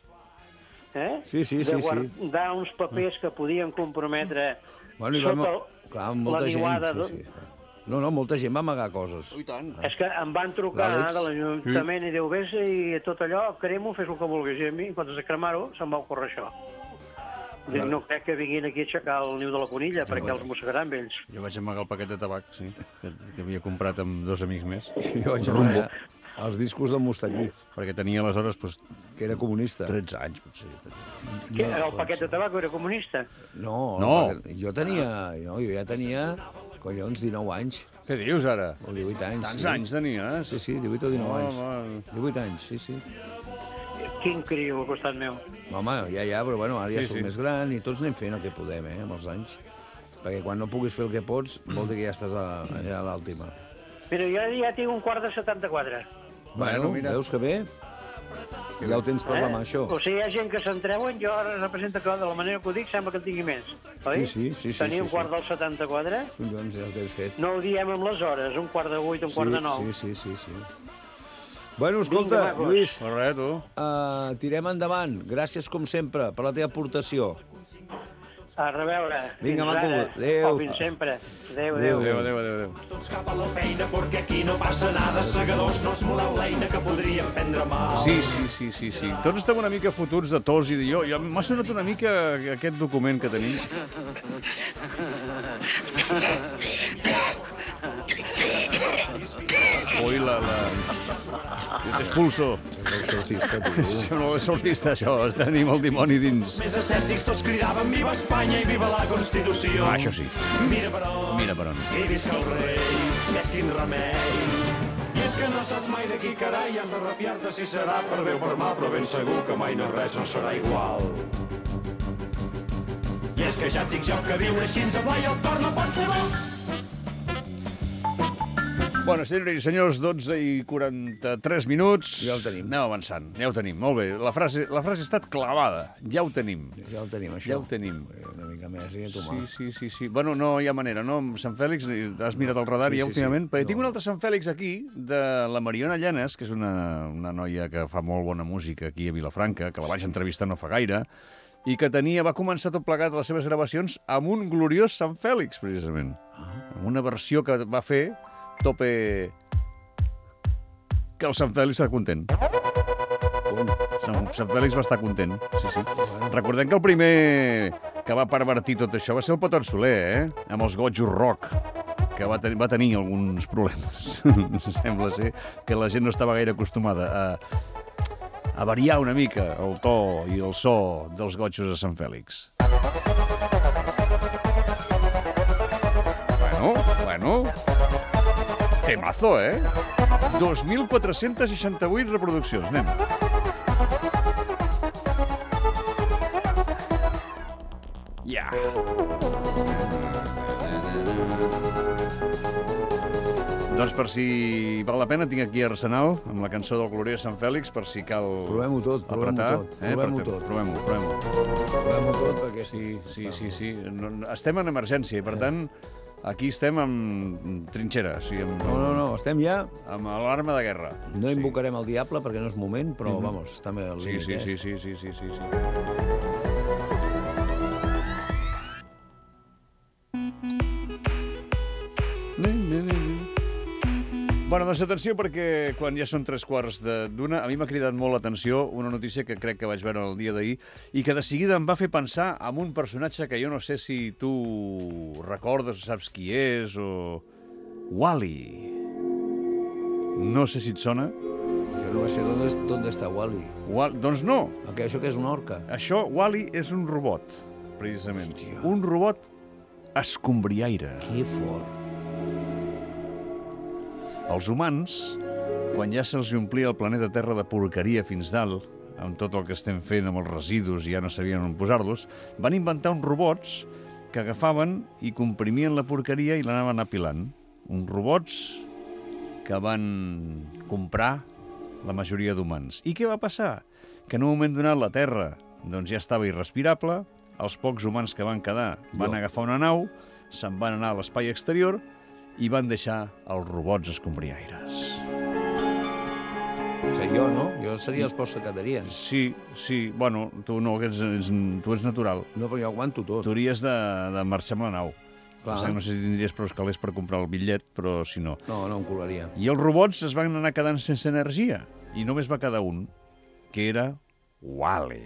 Sí. De guardar uns papers que podien comprometre Clar, molta niuada. gent. No, molta gent va amagar coses. I tant. És que em van trucar de l'Ajuntament i diu: "Ves i tot allò, cremo, fes el que vulguis." I a mi, quan de cremar-ho, se'm va ocórrer això. Dic, no crec que vinguin aquí a aixecar el niu de la conilla, perquè els mossegaran ells. Jo vaig amagar el paquet de tabac, sí, que havia comprat amb 2 amics més. Jo vaig amagar els discos del Mustangí, perquè tenia aleshores que era comunista. 13 anys, potser. El paquet de tabac era comunista? No. Jo ja tenia, collons, 19 anys. Què dius, ara? O 18 anys. Tants anys tenies? Sí, 18 o 19 anys. 18 anys, sí. Quin criu al costat meu. Home, ja, però bueno, ara ja soc més gran i tots anem fent el que podem, amb els anys. Perquè quan no puguis fer el que pots, vol dir que ja estàs allà a l'última. Mira, jo ja tinc un quart de 74. Bueno, veus que bé? Ja ho tens per la mà, això. O sigui, hi ha gent que se'n treuen, jo ara represento que de la manera que ho dic sembla que en tingui més. Oi? Sí. Tenir un quart del 74. Collons, ja ho tens fet. No ho diem amb les hores, un quart de 8, un quart de 9. Sí. Bueno, escolta, Lluís, tu. tirem endavant. Gràcies, com sempre, per la teva aportació. A reveure. Vinga, Fins maco, ara. adéu. O fins sempre. Adéu, Adéu, adéu. Adéu. Tots cap a la feina, perquè aquí no passa nada. Segadors, no es moleu l'eina que podríem prendre mal. Sí. Tots estem una mica fotuts de tos i de jo. M'ha sonat una mica aquest document que tenim. Ui, Jo t'expulso. Sembla l'exorcista, això. Tenim el dimoni dins. Més escèptics tots cridaven viva Espanya i viva la Constitució. Això sí. Mira per on. I visca el rei, més quin remei. I és que no saps mai de qui carai has de refiar-te si serà per bé o per mal, però ben segur que mai res no serà igual. I és que ja et dic jo que viure així ens ablai el cor no pot ser bo. Bueno, senyores i senyors, 12:43 minuts. Ja ho tenim. Anem avançant, ja ho tenim, molt bé. La frase ha estat clavada, ja ho tenim. Ja ho tenim, això. Ja ho tenim. Una mica més, i a tomar. Sí. Bueno, no hi ha manera, no? Sant Fèlix, has mirat el radar ja últimament? Perquè tinc un altre Sant Fèlix aquí, de la Mariona Llanes, que és una noia que fa molt bona música aquí a Vilafranca, que la vaig entrevistar no fa gaire, i que va començar tot plegat les seves gravacions amb un gloriós Sant Fèlix, precisament. Amb una versió que va fer tope que el Sant Fèlix està content. Sant Fèlix va estar content, sí. Recordem que el primer que va pervertir tot això va ser el Petot Soler, amb els gotjos rock, que va tenir alguns problemes. Sembla ser que la gent no estava gaire acostumada a variar una mica el to i el so dels gotjos de Sant Fèlix. Bueno... Temazo, 2.468 reproduccions, anem. Ja. Doncs per si val la pena, tinc aquí Arsenal, amb la cançó del gloriós Sant Fèlix, per si cal Provem-ho tot, Provem-ho tot, perquè Sí. Estem en emergència i, per tant, aquí estem amb trinxera. No, estem ja... Amb alarma de guerra. No invocarem el diable perquè no és moment, però, vamos, estem al límit. Sí. Bueno, doncs atenció, perquè quan ja són 3:15, a mi m'ha cridat molt l'atenció una notícia que crec que vaig veure el dia d'ahir i que de seguida em va fer pensar en un personatge que jo no sé si tu recordes o saps qui és, o... Wall-E. No sé si et sona. Jo no sé d'on està Wall-E. Doncs no. Això que és una orca? Això, Wall-E, és un robot, precisament. Hòstia. Un robot escombriaire. Que fort. Els humans, quan ja se'ls omplia el planeta Terra de porqueria fins dalt, amb tot el que estem fent amb els residus i ja no sabien on posar-los, van inventar uns robots que agafaven i comprimien la porqueria i l'anaven apilant. Uns robots que van comprar la majoria d'humans. I què va passar? Que en un moment donat la Terra ja estava irrespirable, els pocs humans que van quedar van agafar una nau, se'n van anar a l'espai exterior i van deixar els robots escombriaires. Jo, no? Jo seria els pocs que quedarien. Sí. Bueno, tu no, tu ets natural. No, però jo aguanto tot. Tu hauries de marxar amb la nau. No sé si tindries prou calés per comprar el bitllet, però si no... No em colaria. I els robots es van anar quedant sense energia. I només va quedar un, que era Wall-E.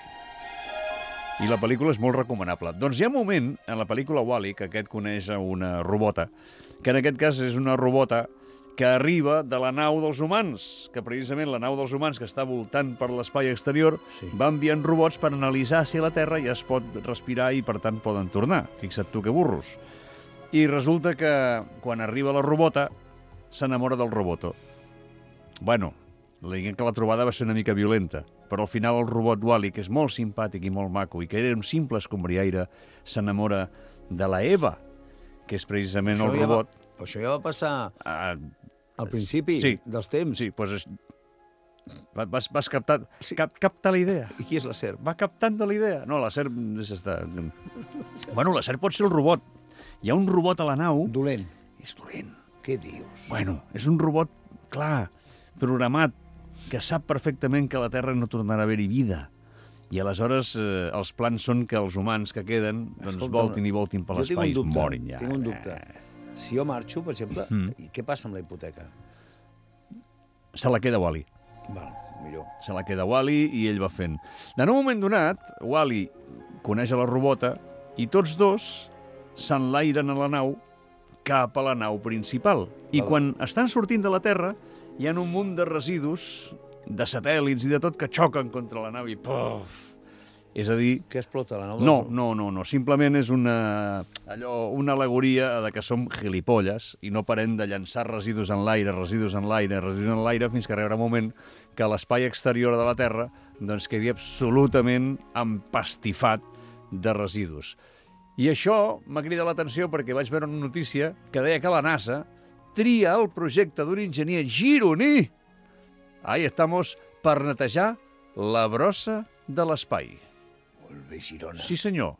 I la pel·lícula és molt recomanable. Doncs hi ha un moment en la pel·lícula Wall-E que aquest coneix una robota, que en aquest cas és una robota que arriba de la nau dels humans, que precisament la nau dels humans que està voltant per l'espai exterior va enviant robots per analitzar si a la Terra ja es pot respirar i per tant poden tornar. Fixa't tu que burros. I resulta que quan arriba la robota s'enamora del roboto. Bueno, diguem que la trobada va ser una mica violenta, però al final el robot Wall-E, que és molt simpàtic i molt maco i que era un simple escombriaire, s'enamora de la Eva, que és precisament el robot. Això ja va passar al principi dels temps. Sí, doncs vas captar la idea. I qui és la serp? Va captant la idea. No, la serp... Bueno, la serp pot ser el robot. Hi ha un robot a la nau... Dolent. És dolent. Què dius? Bueno, és un robot, clar, programat, que sap perfectament que a la Terra no tornarà a haver-hi vida, I aleshores els plans són que els humans que queden doncs voltin i voltin per l'espai i morin ja. Tinc un dubte. Si jo marxo, per exemple, què passa amb la hipoteca? Se la queda Wally. Val, millor. Se la queda Wally i ell va fent. En un moment donat, Wally coneix a la robota i tots dos s'enlairen a la nau cap a la nau principal. I quan estan sortint de la Terra, hi ha un munt de residus, de satèl·lits i de tot, que xoquen contra la nau i puf! És a dir... Què explota la nau? No. Simplement és una al·legoria de que som gilipolles i no parem de llançar residus en l'aire fins que arribarà un moment que l'espai exterior de la Terra doncs quedi absolutament empastifat de residus. I això m'ha cridat l'atenció perquè vaig veure una notícia que deia que la NASA tria el projecte d'un enginyer gironí. Ahí estamos, per netejar la brossa de l'espai. Molt bé, Girona. Sí, senyor.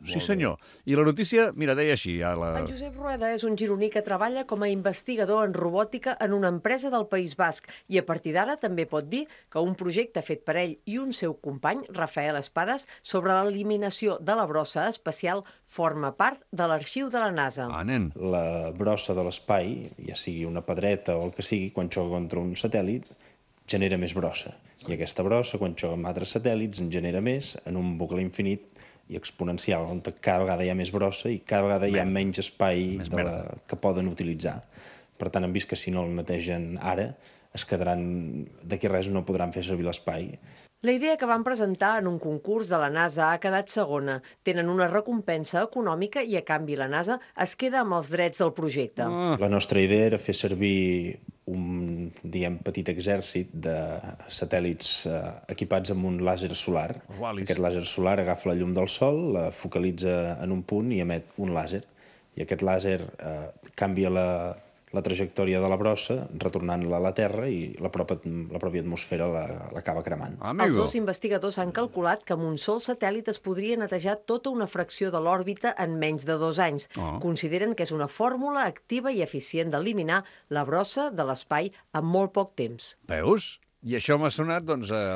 I la notícia, mira, deia així. En Josep Rueda és un gironí que treballa com a investigador en robòtica en una empresa del País Basc i a partir d'ara també pot dir que un projecte fet per ell i un seu company, Rafael Espadas, sobre l'eliminació de la brossa espacial forma part de l'arxiu de la NASA. Nen. La brossa de l'espai, ja sigui una pedreta o el que sigui, quan xoca contra un satèl·lit, genera més brossa. I aquesta brossa, quan xoca amb altres satèl·lits, en genera més en un bucle infinit i exponencial, on cada vegada hi ha més brossa i cada vegada hi ha menys espai que poden utilitzar. Per tant, hem vist que si no el netegen ara, es quedaran... D'aquí res no podran fer servir l'espai. La idea que van presentar en un concurs de la NASA ha quedat segona. Tenen una recompensa econòmica i, a canvi, la NASA es queda amb els drets del projecte. La nostra idea era fer servir un, petit exèrcit de satèl·lits equipats amb un làser solar. Aquest làser solar agafa la llum del sol, la focalitza en un punt i emet un làser. I aquest làser canvia la trajectòria de la brossa, retornant-la a la Terra i la pròpia atmosfera l'acaba cremant. Els dos investigadors han calculat que amb un sol satèl·lit es podria netejar tota una fracció de l'òrbita en menys de 2 anys. Consideren que és una fórmula activa i eficient d'eliminar la brossa de l'espai en molt poc temps. Veus? I això m'ha sonat doncs, a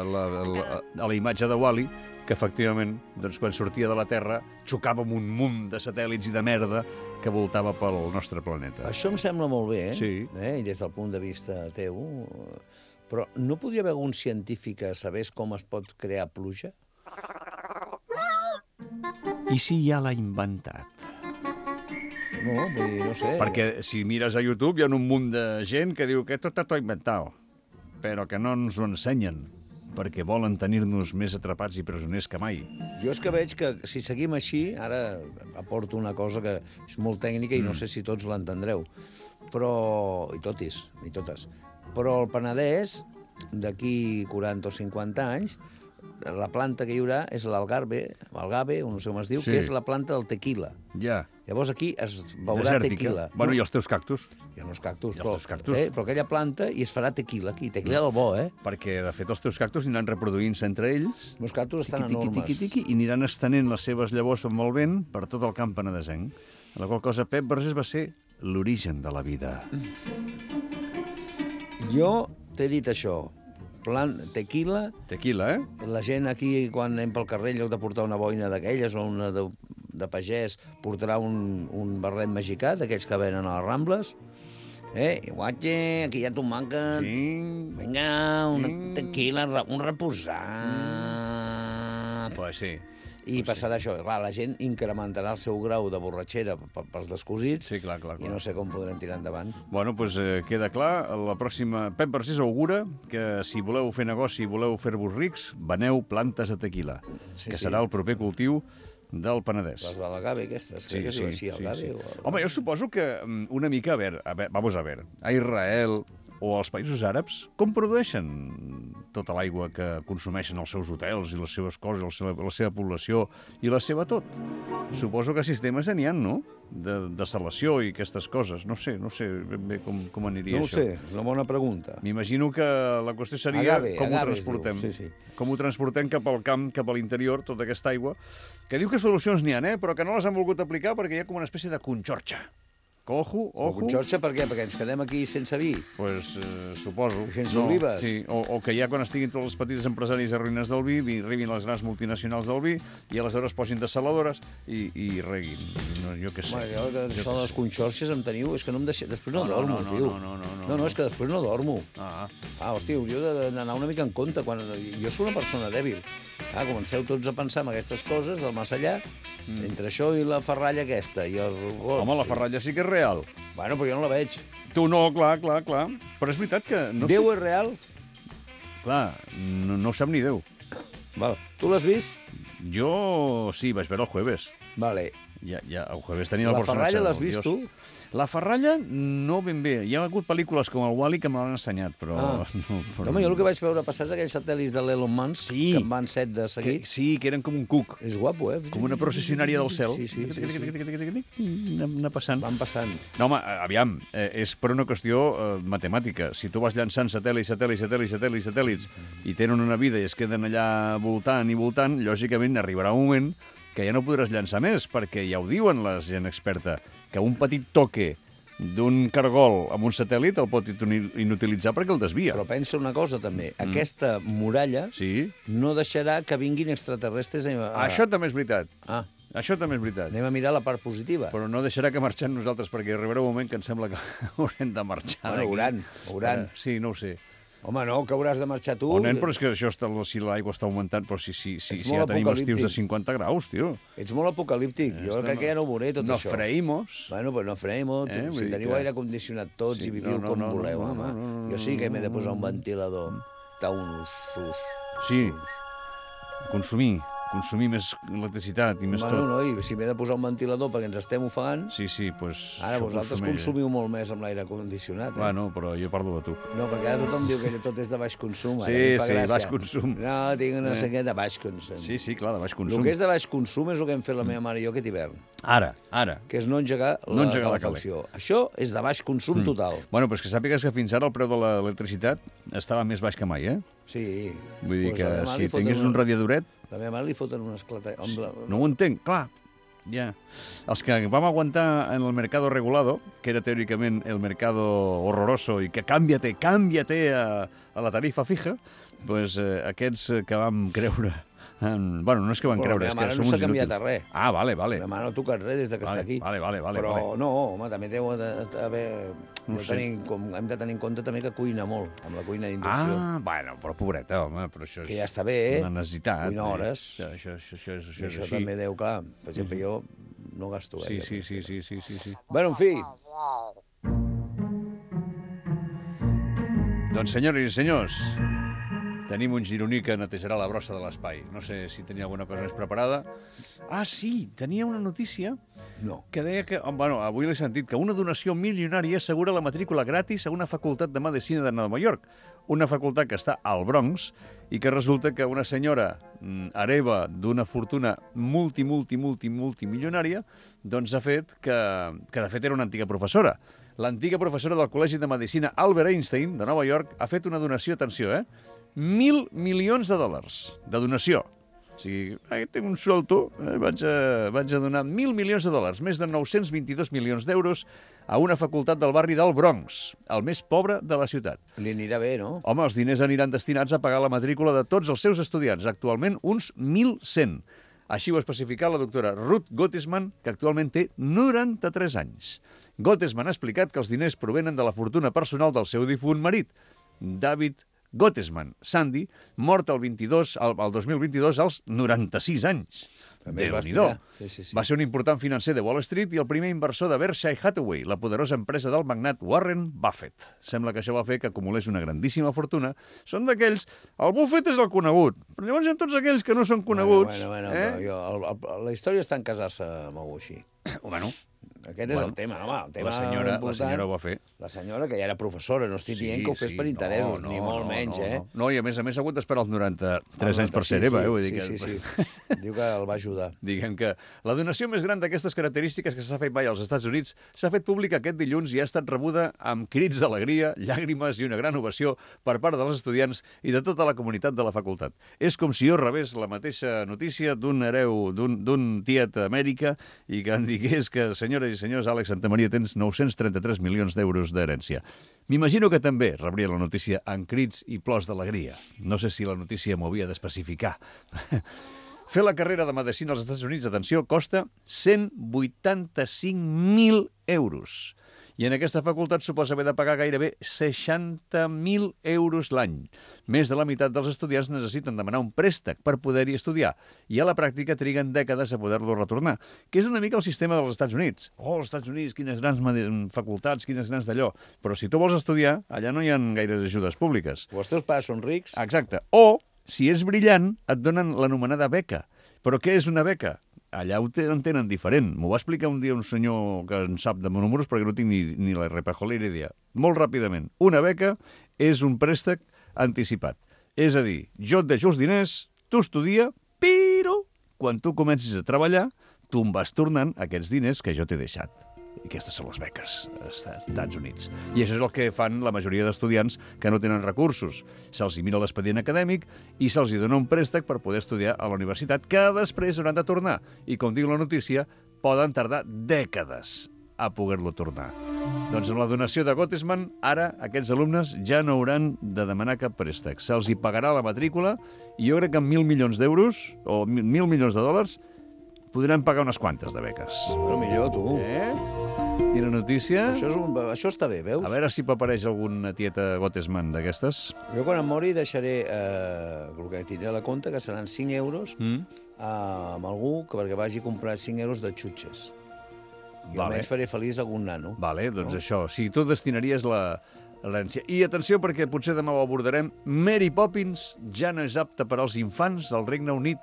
la imatge de Wall-E, que efectivament, doncs, quan sortia de la Terra, xocava amb un munt de satèl·lits i de merda que voltava pel nostre planeta. Això em sembla molt bé, Sí. I des del punt de vista teu. Però no podria haver algun científic que sabés com es pot crear pluja? I si ja l'ha inventat? No, vull dir, no sé. Perquè si mires a YouTube hi ha un munt de gent que diu que tot ha inventat, però que no ens ho ensenyen, perquè volen tenir-nos més atrapats i presoners que mai. Jo és que veig que si seguim així, ara aporto una cosa que és molt tècnica i no sé si tots l'entendreu, però... i totes. Però el Penedès, d'aquí 40 o 50 anys, la planta que hi haurà és l'algave, o no sé com es diu, que és la planta del tequila. Ja. Llavors aquí es veurà tequila. Bueno, i els teus cactus? Hi ha uns cactus, però aquella planta i es farà tequila aquí, tequila del bo, Perquè, de fet, els teus cactus aniran reproduint-se entre ells. Els meus cactus estan enormes. I aniran estenent les seves llavors amb el vent per tot el camp penedesenc. A la qual cosa Pep Vergés va ser l'origen de la vida. Jo t'he dit això, tequila... Tequila, La gent aquí, quan anem pel carrer, en lloc de portar una boina d'aquelles o una de pagès, portarà un barret mexicà, d'aquells que venen a les Rambles. I guatge, aquí hi ha tomàquet. Sí. Vinga, una tequila, un reposat. Pues sí. I passarà això. Clar, la gent incrementarà el seu grau de borratxera pels descosits. Sí, clar. I no sé com podrem tirar endavant. Bueno, doncs queda clar. La pròxima... Pep Vergés augura que si voleu fer negoci i voleu fer-vos rics, veneu plantes de tequila, que serà el proper cultiu del Penedès. Les de l'agave, aquestes. Crec que es diu així, agave. Home, jo suposo que una mica, vamos a ver, a Israel o als països àrabs, com produeixen tota l'aigua que consumeixen els seus hotels i les seves coses, la seva població i la seva tot? Suposo que sistemes n'hi ha, no?, de desalació i aquestes coses. No sé ben bé com aniria això. No ho sé, és una bona pregunta. M'imagino que la qüestió seria com ho transportem. Sí. Com ho transportem cap al camp, cap a l'interior, tota aquesta aigua, que diu que solucions n'hi ha, però que no les han volgut aplicar perquè hi ha com una espècie de conxorxa. Ojo. O conxorxa per què? Perquè ens quedem aquí sense vi? Pues suposo. Sense olives? Sí, o que ja quan estiguin tots els petits empresaris a ruïnes del vi, arribin les grans multinacionals del vi i aleshores posin desaladores i reguin. No, jo què sé. Home, jo això de les conxorxes em teniu... És que no em deixa... Després no dormo, tio. No, és que després no dormo. Hosti, hauríeu d'anar una mica en compte. Jo soc una persona dèbil. Comenceu tots a pensar en aquestes coses del més allà, entre això i la ferralla aquesta, i els robots... Home, la ferralla sí que és real. Bueno, però jo no la veig. Tu no, clar. Però és veritat que... Déu és real? Clar, no sap ni Déu. Val. Tu l'has vist? Jo sí, vaig veure el jueves. Vale. Ja, el jueves tenia el personatge. La ferralla l'has vist tu? La ferralla no ben bé. Hi ha hagut pel·lícules com el Wall-E que me l'han ensenyat, però... Home, jo el que vaig veure passar és aquells satèl·lits de l'Elon Musk, que en van 7 de seguit. Sí, que eren com un cuc. És guapo, eh? Com una processionària del cel. Sí. Anar passant. Van passant. No, home, aviam, és per una qüestió matemàtica. Si tu vas llançant satèl·lits, i tenen una vida i es queden allà voltant, lògicament arribarà un moment que ja no podràs llançar més, perquè ja ho diuen la gent experta, que un petit toque d'un cargol amb un satèl·lit el pot inutilitzar perquè el desvia. Però pensa una cosa, també. Aquesta muralla no deixarà que vinguin extraterrestres... Això també és veritat. Això també és veritat. Anem a mirar la part positiva. Però no deixarà que marxem nosaltres, perquè arribarà un moment que em sembla que haurem de marxar. Bueno, hauran. Sí, no ho sé. Home, no, que hauràs de marxar tu. Nen, però és que això si l'aigua està augmentant, però si ja tenim estius de 50 graus, tio. Ets molt apocalíptic. Jo crec que ja no ho veuré, tot això. Nos freímos. Bueno, pues nos freímos. Si teniu aire condicionat tots i viviu com voleu, home. Jo sí que m'he de posar un ventilador. Sí, consumir més electricitat i més tot. No, i si m'he de posar un ventilador perquè ens estem ofegant... Sí, doncs... Ara vosaltres consumiu molt més amb l'aire condicionat, eh? Bueno, però jo parlo de tu. No, perquè ara tothom diu que tot és de baix consum. Sí, baix consum. No, tinc una sé què de baix consum. Sí, clar, de baix consum. El que és de baix consum és el que hem fet la meva mare i jo aquest hivern. Ara. Que és no engegar la calefacció. Això és de baix consum total. Bueno, però és que sàpigues que fins ara el preu de l'electricitat estava més baix que mai, eh? Sí. Vull dir que si tingués un radiadoret... La meva mare li foten un esclat... No ho entenc, clar. Ja. Els que vam aguantar en el mercado regulado, que era teòricament el mercado horroroso i que cámbiate a la tarifa fija, pues aquests que vam creure... Bueno, no és que van creure, és que som uns inútils. La meva mare no s'ha canviat a res. Vale. La meva mare no ha tocat res des que està aquí. Vale. Però no, home, també hem de tenir en compte també que cuina molt, amb la cuina d'inducció. Bueno, però pobreta, home, però això és... Que ja està bé, una necessitat. Cuina hores. Això és això també deu, clar. Per exemple, jo no gasto gaire. Sí. Bueno, en fi. Doncs, senyores i senyors, tenim un gironí que netejarà la brossa de l'espai. No sé si tenia alguna cosa més preparada. Sí, tenia una notícia que deia que... Bueno, avui l'he sentit, que una donació milionària assegura la matrícula gratis a una facultat de medicina de Nova York. Una facultat que està al Bronx i que resulta que una senyora hereva d'una fortuna multimilionària doncs ha fet que de fet era una antiga professora. L'antiga professora del Col·legi de Medicina Albert Einstein de Nova York ha fet una donació, atenció, $1.000 milions de donació. O sigui, tinc un suelto, vaig a donar $1.000 milions, més de 922 milions d'euros a una facultat del barri del Bronx, el més pobre de la ciutat. Li anirà bé, no? Home, els diners aniran destinats a pagar la matrícula de tots els seus estudiants, actualment uns 1.100. Així ho ha especificat la doctora Ruth Gottesman, que actualment té 93 anys. Gottesman ha explicat que els diners provenen de la fortuna personal del seu difunt marit, David Gottesman, Sandy, mort el 2022 als 96 anys. Déu-n'hi-do. Va ser un important financer de Wall Street i el primer inversor de Berkshire Hathaway, la poderosa empresa del magnat Warren Buffett. Sembla que això va fer que acumulés una grandíssima fortuna. Són d'aquells... El Buffett és el conegut, però llavors hi ha tots aquells que no són coneguts. Bueno, la història està en casar-se amb algú així. Bueno, aquest és el tema, home. El tema la senyora ho va fer. La senyora, que ja era professora, no estic dient que ho fes per interessos, ni molt menys, eh? No, i a més ha hagut d'esperar els 93 anys per ser hereva, eh? Sí. Diu que el va ajudar. Diguem que la donació més gran d'aquestes característiques que s'ha fet mai als Estats Units s'ha fet pública aquest dilluns i ha estat rebuda amb crits d'alegria, llàgrimes i una gran ovació per part dels estudiants i de tota la comunitat de la facultat. És com si jo rebés la mateixa notícia d'un hereu, d'un tiet d'Amèrica i que em digués que, senyor, senyores i senyors, Àlex Santamaria, tens 933 milions d'euros d'herència. M'imagino que també rebria la notícia amb crits i plors d'alegria. No sé si la notícia m'ho havia d'especificar. Fer la carrera de medicina als Estats Units, atenció, costa 185.000 euros. I en aquesta facultat suposa haver de pagar gairebé 60.000 euros l'any. Més de la meitat dels estudiants necessiten demanar un préstec per poder-hi estudiar i a la pràctica triguen dècades a poder-lo retornar, que és una mica el sistema dels Estats Units. Oh, els Estats Units, quines grans facultats, quines grans d'allò. Però si tu vols estudiar, allà no hi ha gaires ajudes públiques. Els teus pares són rics? Exacte. O, si és brillant, et donen l'anomenada beca. Però què és una beca? Allà ho tenen diferent. M'ho va explicar un dia un senyor que en sap de números perquè no tinc ni la repajolera idea. Molt ràpidament. Una beca és un préstec anticipat. És a dir, jo et deixo els diners, tu estudia, però quan tu comencis a treballar, tu em vas tornant aquests diners que jo t'he deixat. I aquestes són les beques als Estats Units. I això és el que fan la majoria d'estudiants que no tenen recursos. Se'ls mira l'expedient acadèmic i se'ls dona un préstec per poder estudiar a la universitat, que després hauran de tornar. I, com diu la notícia, poden tardar dècades a poder-lo tornar. Doncs amb la donació de Gottesman, ara aquests alumnes ja no hauran de demanar cap préstec. Se'ls hi pagarà la matrícula i jo crec que amb 1.000 milions d'euros o 1.000 milions de dòlars podran pagar unes quantes de beques. Però millor, tu. Quina notícia? Això està bé, veus? A veure si apareix alguna tieta Gottesman d'aquestes. Jo quan em mori deixaré el que tindré a la compte, que seran 5 euros, amb algú perquè vagi a comprar 5 euros de xutxes. I almenys faré feliç algun nano. Vale, doncs això. Si tu destinaries l'herència. I atenció, perquè potser demà ho abordarem, Mary Poppins ja no és apta per als infants del Regne Unit.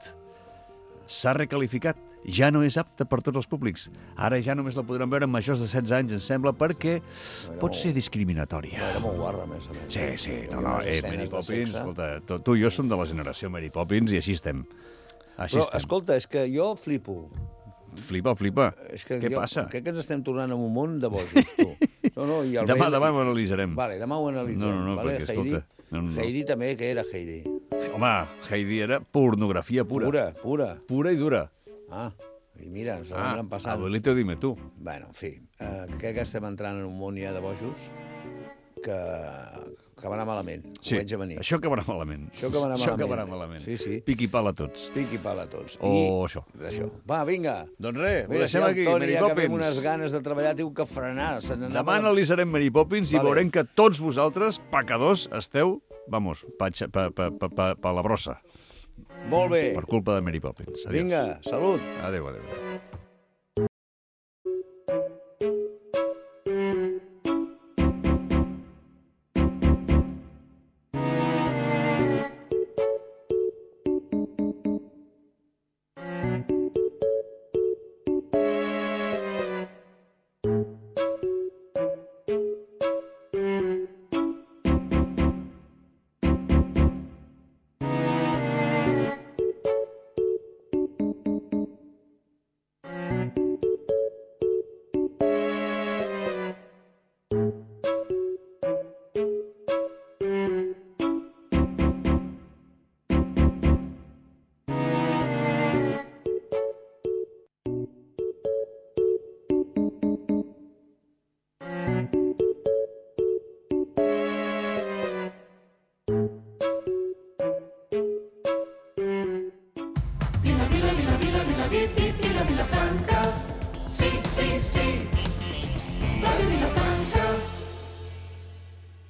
S'ha recalificat. Ja no és apta per tots els públics. Ara ja només la podran veure amb majors de 16 anys, em sembla, perquè pot ser discriminatòria. Era molt guarra, a més a més. Sí, Mary Poppins, escolta, tu i jo som de la generació Mary Poppins i així estem. Però, escolta, és que jo flipo. Flipa. Què passa? Crec que ens estem tornant a un món de bojos, tu. Demà ho analitzarem. Vale, demà ho analitzem. No, perquè, escolta... Heidi també, què era Heidi? Home, Heidi era pornografia pura. Pura i dura. I mira, ens l'han passat. Abuelito, dime tu. Bueno, en fi, crec que estem entrant en un món ja de bojos que va anar malament. Sí, ho veig a venir. això que va anar malament. Això que va anar malament. Sí. Pic i pal a tots. O això. Va, vinga. Doncs res, ho deixem aquí, Mary Poppins. Ja que fem unes ganes de treballar, tinc que frenar. Demà analitzarem Mary Poppins i veurem que tots vosaltres, pecadors, esteu, vamos, pa la brossa. Molt bé. Per culpa de Mary Poppins. Vinga, salut. Adéu.